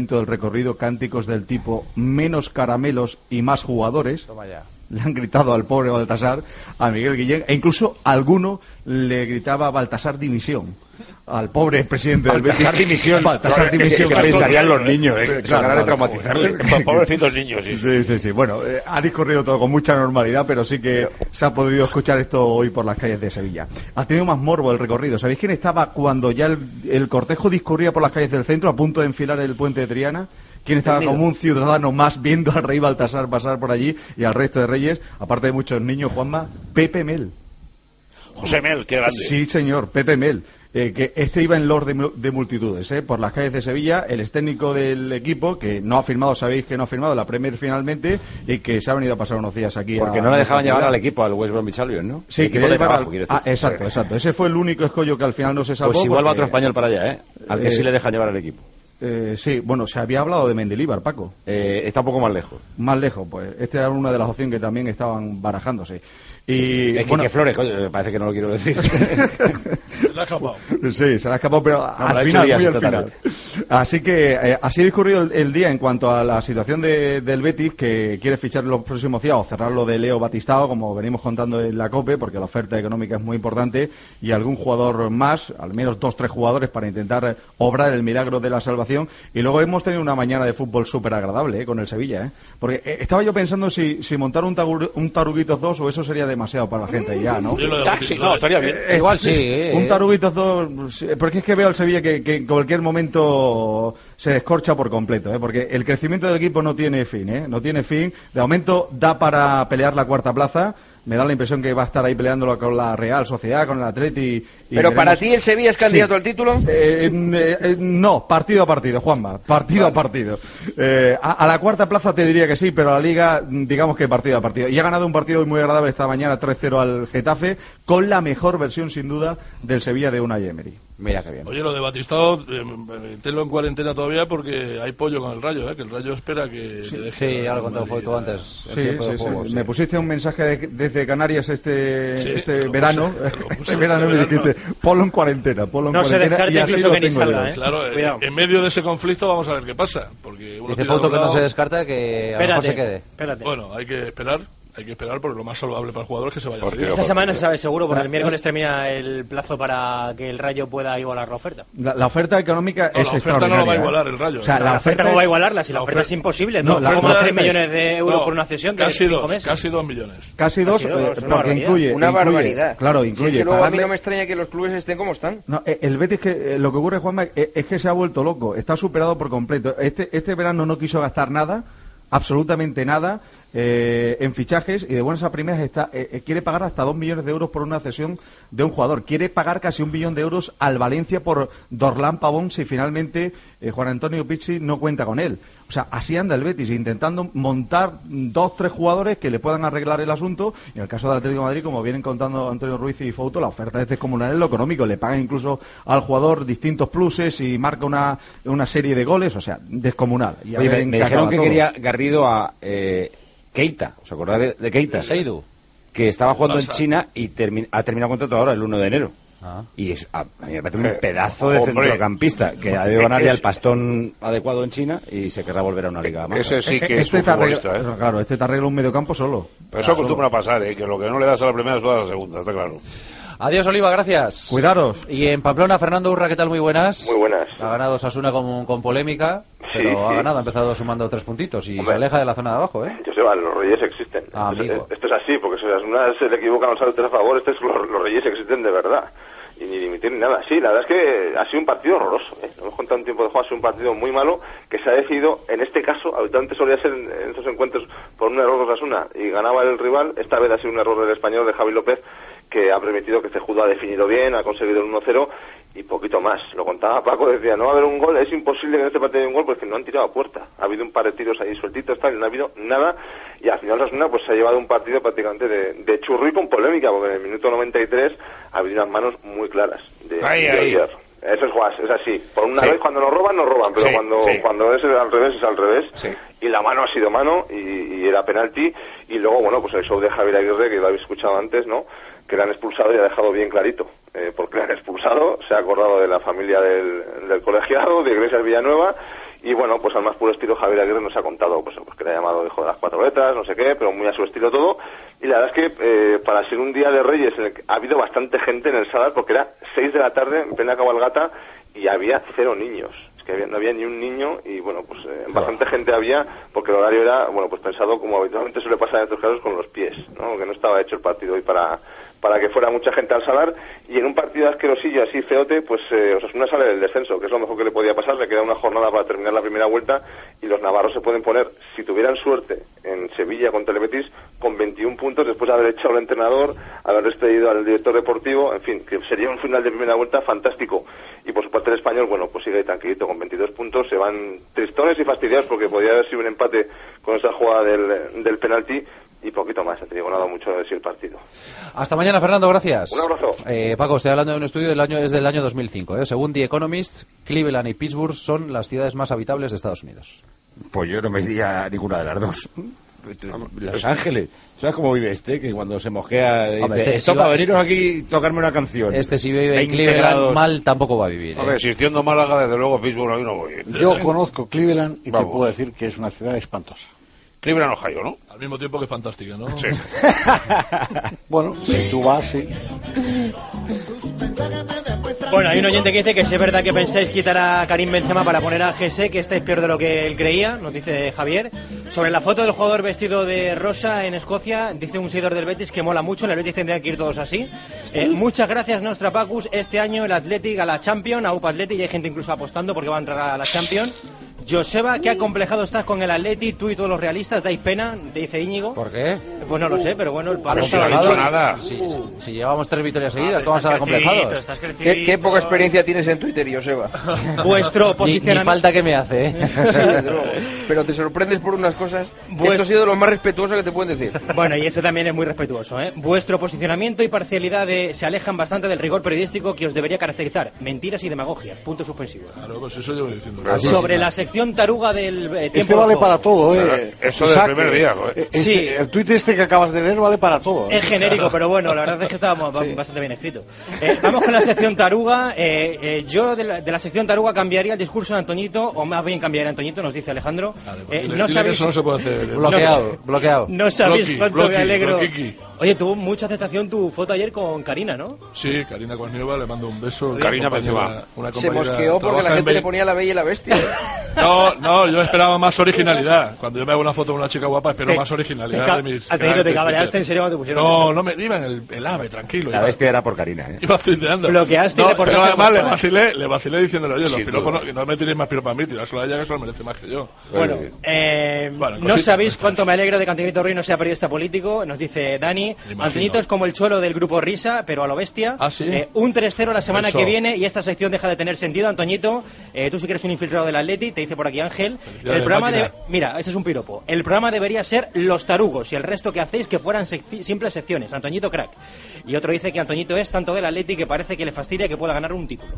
momento del recorrido cánticos del tipo menos caramelos y más jugadores.
Toma ya.
le han gritado al pobre Baltasar, a Miguel Guillén, e incluso alguno le gritaba Baltasar dimisión al pobre presidente del Betis.
Baltasar dimisión.
Baltasar dimisión.
Que pensarían los niños, eh,
claro,
claro, de
claro.
traumatizarle.
Pobrecitos niños, sí.
Sí, sí, sí. Bueno, eh, ha discurrido todo con mucha normalidad, pero sí que se ha podido escuchar esto hoy por las calles de Sevilla. Ha tenido más morbo el recorrido. ¿Sabéis quién estaba cuando ya el, el cortejo discurría por las calles del centro a punto de enfilar el puente de Triana? ¿Quién estaba
Tenido.
como un ciudadano más viendo al rey Baltasar pasar por allí y al resto de reyes, aparte de muchos niños, Juanma? Pepe Mel.
José Mel, qué grande.
Sí, señor, Pepe Mel. Eh, que este iba en lord de, de multitudes, eh, por las calles de Sevilla. El ex técnico del equipo, que no ha firmado, sabéis que no ha firmado la Premier finalmente, y que se ha venido a pasar unos días aquí.
Porque
a,
no le dejaban
a
llevar al equipo, al West Bromwich Albion, ¿no?
Sí,
El
que
equipo de
llevar
trabajo,
al...
quiero decir.
Ah, exacto, exacto. Ese fue el único escollo que al final no se salvó.
Pues igual va otro
porque-
español para allá, ¿eh? Al que
Eh,
sí le dejan llevar al equipo.
Eh, sí, bueno, se había hablado de Mendilibar, Paco.
Eh, está un poco más lejos.
Más lejos, pues. Esta era una de las opciones que también estaban barajándose. Y,
Es que,
bueno,
que Flores, coño, parece que no lo quiero decir.
Se le ha escapado.
Sí, se le ha escapado, pero
me lo ha
al
hecho
final,
Díaz
muy al
esta
final.
tarde.
Así que eh, así ha discurrido el, el día en cuanto a la situación de- del Betis, que quiere fichar en los próximos días o cerrar lo de Leo Batistao, como venimos contando en la COPE, porque la oferta económica es muy importante, y algún jugador más, al menos dos, tres jugadores, para intentar obrar el milagro de la salvación. Y luego hemos tenido una mañana de fútbol súper agradable, eh, con el Sevilla, ¿eh? Porque eh, estaba yo pensando si, si montar un, tagur- un Taruguitos dos o eso sería demasiado para la gente ya, ¿no?
Yo lo de
Taxi, no, estaría bien.
Eh,
Igual sí, eh.
Un Taruguitos dos, sí, porque es que veo al Sevilla que, que en cualquier momento se descorcha por completo, ¿eh? Porque el crecimiento del equipo no tiene fin, ¿eh? No tiene fin. De momento da para pelear la cuarta plaza. Me da la impresión que va a estar ahí peleándolo con la Real Sociedad, con el Atleti. y
Pero para
veremos-
ti el Sevilla es candidato
Sí.
al título.
Eh, eh, eh, no, partido a partido, Juanma, partido a partido. Eh, a, a la cuarta plaza te diría que sí, pero a la Liga, mm, digamos que partido a partido. Y ha ganado un partido muy agradable esta mañana, tres cero al Getafe, con la mejor versión, sin duda, del Sevilla de Unai Emery.
Mira qué bien.
Oye, lo de Batistao, eh, tenlo en cuarentena todavía porque hay pollo con el Rayo, ¿eh? Que el Rayo espera que le deje
Sí, ya lo
al
contó
Madrid.
tú antes. el
Sí,
tiempo de
sí, sí.
juego, sí.
Me pusiste un mensaje de- desde Canarias este,
Sí, te
este
lo
verano.
puse, te lo puse
Este verano me
este
dijiste, ponlo en cuarentena, ponlo en
No se
cuarentena.
descarte
y así
incluso
lo
que ni
tengo
salga,
yo.
¿eh?
Claro, eh,
Cuidado.
en medio de ese conflicto vamos a ver qué pasa. Porque uno
Dice
tira de
Fauto
un
que no
lado-
se descarta que a lo mejor
Espérate,
se quede.
espérate.
Bueno, hay que esperar, hay que esperar porque lo más saludable para el jugador es que se vaya a
Partido
seguir.
Esta semana se sabe seguro, porque el
Ah,
miércoles termina el plazo para que el Rayo pueda igualar la oferta.
La, la oferta económica
No,
es
la oferta no
extraordinaria.
la va a
¿eh?
igualar el Rayo.
O sea,
¿eh?
la,
La oferta no
es-
va a igualarla, si la,
la
oferta,
oferta-
es imposible.
No,
dos
la
coma tres
oferta
millones
es-
de euros
No,
por una cesión, que
casi
es cinco
dos,
meses.
casi dos millones.
Casi dos,
Casi dos,
eh,
es una
porque
barbaridad.
incluye.
Una
incluye-
barbaridad.
Claro,
Si es
incluye.
que luego a mí
pagarle-
no me extraña que los clubes estén como están.
No, eh, el Betis, que eh, lo que ocurre, Juanma, eh, es que se ha vuelto loco. Está superado por completo. Este, este verano no quiso gastar nada, absolutamente nada, eh, en fichajes, y de buenas a primeras está, eh, eh, quiere pagar hasta dos millones de euros por una cesión de un jugador. Quiere pagar casi un billón de euros al Valencia por Dorlán Pavón si finalmente eh, Juan Antonio Pizzi no cuenta con él. O sea, así anda el Betis, intentando montar dos, tres jugadores que le puedan arreglar el asunto. Y en el caso del Atlético de Madrid, como vienen contando Antonio Ruiz y Fouto, la oferta es descomunal en lo económico. Le pagan incluso al jugador distintos pluses y marca una, una serie de goles. O sea, descomunal. Y a
Oye,
ver
me,
en
me
qué
dijeron
acaba
que
todo.
quería Garrido a eh, Keita. ¿Os acordáis de, de Keita?
Seidu.
Que estaba jugando en
Pasa.
China y termi- ha terminado contrato ahora el uno de enero.
Ah.
Y es, a, a mí me parece un pedazo de
Hombre.
centrocampista que ha de ganar ya el pastón adecuado en China y se querrá volver a una liga más.
Ese sí que es
Este
un
te arregla-
futbolista, ¿eh?
Claro, este te arregla un mediocampo solo.
Pero eso acostumbra a pasar, ¿eh? Que lo que no le das a la primera es a la segunda, está claro.
Adiós, Oliva, gracias.
Cuidaros.
Y en Pamplona, Fernando Urra, ¿qué tal? Muy buenas.
Muy buenas.
Ha ganado Osasuna con, con polémica, pero
Sí,
ha
sí.
ganado, ha empezado sumando tres puntitos y
Hombre.
se aleja de la zona de abajo, ¿eh?
Joseba, los reyes existen.
Ah,
esto,
amigo.
es, esto es así, porque si las unas se le equivocan los árbitros a favor, estos, los, los reyes existen de verdad. Y ni dimitir ni nada. Sí, la verdad es que ha sido un partido horroroso. ¿eh? No hemos contado un tiempo de juego, ha sido un partido muy malo que se ha decidido, en este caso, habitualmente solía ser en, en estos encuentros por un error de Osasuna y ganaba el rival. Esta vez ha sido un error del español de Javi López que ha permitido que Cejudo ha definido bien, ha conseguido el uno cero y poquito más. Lo contaba Paco, decía, no va a haber un gol, es imposible que en este partido haya un gol porque no han tirado a puerta. Ha habido un par de tiros ahí sueltitos, tal, y no ha habido nada, y al final Osasuna pues se ha llevado un partido prácticamente de, de churro y con polémica, porque en el minuto noventa y tres ha habido unas manos muy claras de,
Ahí,
de
ahí.
Oyer. Eso es Guas, es así. Por una
Sí.
vez cuando nos roban, nos roban, pero
Sí,
cuando
sí.
cuando es al revés, es al revés.
Sí.
Y la mano ha sido mano y, y era penalti. Y luego, bueno, pues el show de Javier Aguirre, que lo habéis escuchado antes, ¿no? que le han expulsado y ha dejado bien clarito eh, por qué le han expulsado. Se ha acordado de la familia del, del colegiado, de Iglesias Villanueva, y bueno, pues al más puro estilo Javier Aguirre nos ha contado pues, pues que le ha llamado hijo de las cuatro letras, no sé qué, pero muy a su estilo todo. Y la verdad es que eh, para ser un día de Reyes en el que ha habido bastante gente en el Sadar, porque era seis de la tarde en plena cabalgata y había cero niños. Es que había, no había ni un niño y bueno, pues eh, bastante gente había, porque el horario era, bueno, pues pensado como habitualmente suele pasar en estos casos con los pies, ¿no? Que no estaba hecho el partido hoy para para que fuera mucha gente al Sadar, y en un partido asquerosillo así feote, pues eh, Osasuna sale del descenso, que es lo mejor que le podía pasar. Le queda una jornada para terminar la primera vuelta y los navarros se pueden poner, si tuvieran suerte, en Sevilla contra el Betis con veintiún puntos después de haber echado al entrenador, haber despedido al director deportivo, en fin, que sería un final de primera vuelta fantástico. Y por su parte el Español, bueno, pues sigue tranquilito con veintidós puntos, se van tristones y fastidiados porque podría haber sido un empate con esa jugada del, del penalti, y poquito más, te digo, nada mucho de sí el partido.
Hasta mañana, Fernando, gracias.
Un abrazo.
Eh, Paco, estoy hablando de un estudio del año, es del año dos mil cinco. ¿eh? Según The Economist, Cleveland y Pittsburgh son las ciudades más habitables de Estados Unidos.
Pues yo no me iría a ninguna de las dos. Los Ángeles. ¿Sabes cómo vive este? Que cuando se mosquea dice,
Hombre, este,
toca
si va,
veniros aquí y tocarme una canción.
Este si vive en Cleveland grados. Mal tampoco va a vivir. ¿eh?
A ver, existiendo Málaga, desde luego Pittsburgh ahí no voy.
Yo conozco Cleveland y
Vamos.
te puedo decir que es una ciudad espantosa.
Cleveland, Ohio, ¿no?
Al mismo tiempo que fantástica, ¿no?
Sí.
Bueno, si tú vas, sí.
Bueno, hay un oyente que dice que si es verdad que pensáis quitar a Karim Benzema para poner a G S, que estáis peor de lo que él creía, nos dice Javier. Sobre la foto del jugador vestido de rosa en Escocia, dice un seguidor del Betis que mola mucho, en el Betis tendrían que ir todos así. Eh, muchas gracias, Nostra Pacus. Este año el Athletic a la Champions, a U P A Athletic, y hay gente incluso apostando porque va a entrar a la Champions. Joseba, ¿qué acomplejado estás con el Athletic? Tú y todos los realistas dais pena, te dice Íñigo.
¿Por qué?
Pues no lo sé, pero bueno, el palo
si no ha dicho nada. Si, si llevamos tres victorias seguidas, ¿cómo vas a estar acomplejados?
¿Qué, qué poca experiencia tienes en Twitter, Joseba.
Vuestro
posicionamiento. Ni, ni falta que me hace, ¿eh?
Sí, pero te sorprendes por unas cosas. Vuest... Esto ha sido lo más respetuoso que te pueden decir.
Bueno, y esto también es muy respetuoso, ¿eh? Vuestro posicionamiento y parcialidad de, se alejan bastante del rigor periodístico que os debería caracterizar. Mentiras y demagogias, puntos suspensivos.
Claro, pues eso llevo diciendo.
Así Sobre la sección taruga del eh, tiempo.
Este vale para todo, ¿eh?
Eso del primer día, ¿eh?
Este,
sí.
El tuit este que acabas de leer vale para todo. ¿eh?
Es genérico, pero bueno, la verdad es que estaba sí. bastante bien escrito. Eh, vamos con la sección taruga. Eh, eh, yo de la, de la sección taruga cambiaría el discurso de Antoñito, o más bien cambiaría Antoñito, nos dice Alejandro.
Vale,
eh,
dile,
no
dile
sabéis...
eso no se puede hacer.
Bloqueado,
no,
bloqueado.
No sabéis
bloqui,
cuánto
bloqui,
me alegro.
bloqui.
Oye, tuvo mucha aceptación tu foto ayer con Karina, ¿no?
Sí, Karina Cuasniova, le mando un beso.
Karina Benzema.
Se mosqueó porque la gente le ponía la bella y la bestia.
No, no, yo esperaba más originalidad. Cuando yo me hago una foto con una chica guapa, espero te, más originalidad de mis...
Antoñito, ¿te cabreaste en serio cuando te pusieron?
No, no me iba en el, el ave, tranquilo.
La iba, bestia era por Karina, ¿eh?
Iba tuiteando.
Bloqueaste
no,
y le
pero además le vacilé, le vacilé diciéndole, oye, los piropos no, no me tiréis más piropos a mí, tirárselo a ella que eso lo merece más que yo.
Bueno, eh, bueno no cosita, sabéis cuánto me alegro de que Antoñito Ruiz no sea periodista político, nos dice Dani. Antoñito es como el cholo del grupo Risa, pero a lo bestia.
¿Ah, sí?
Eh, un tres cero la semana
eso.
que viene y esta sección deja de tener sentido. Antoñito, eh, tú si quieres un infiltrado del Atleti, te dice por aquí Ángel. El de programa de, mira, ese es un piropo. El programa debería ser Los Tarugos y el resto que hacéis que fueran sec- simples secciones. Antoñito crack. Y otro dice que Antoñito es tanto del Atleti que parece que le fastidia que pueda ganar un título.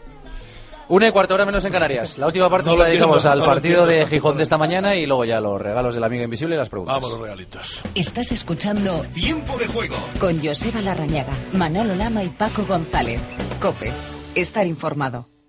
Una y cuarto hora menos en Canarias. La última parte no la dedicamos entiendo, al no partido de Gijón de esta mañana y luego ya los regalos del amigo invisible y las preguntas.
Vamos, los regalitos.
Estás escuchando
Tiempo de Juego
con Joseba Larrañaga, Manolo Lama y Paco González. COPE. Estar informado.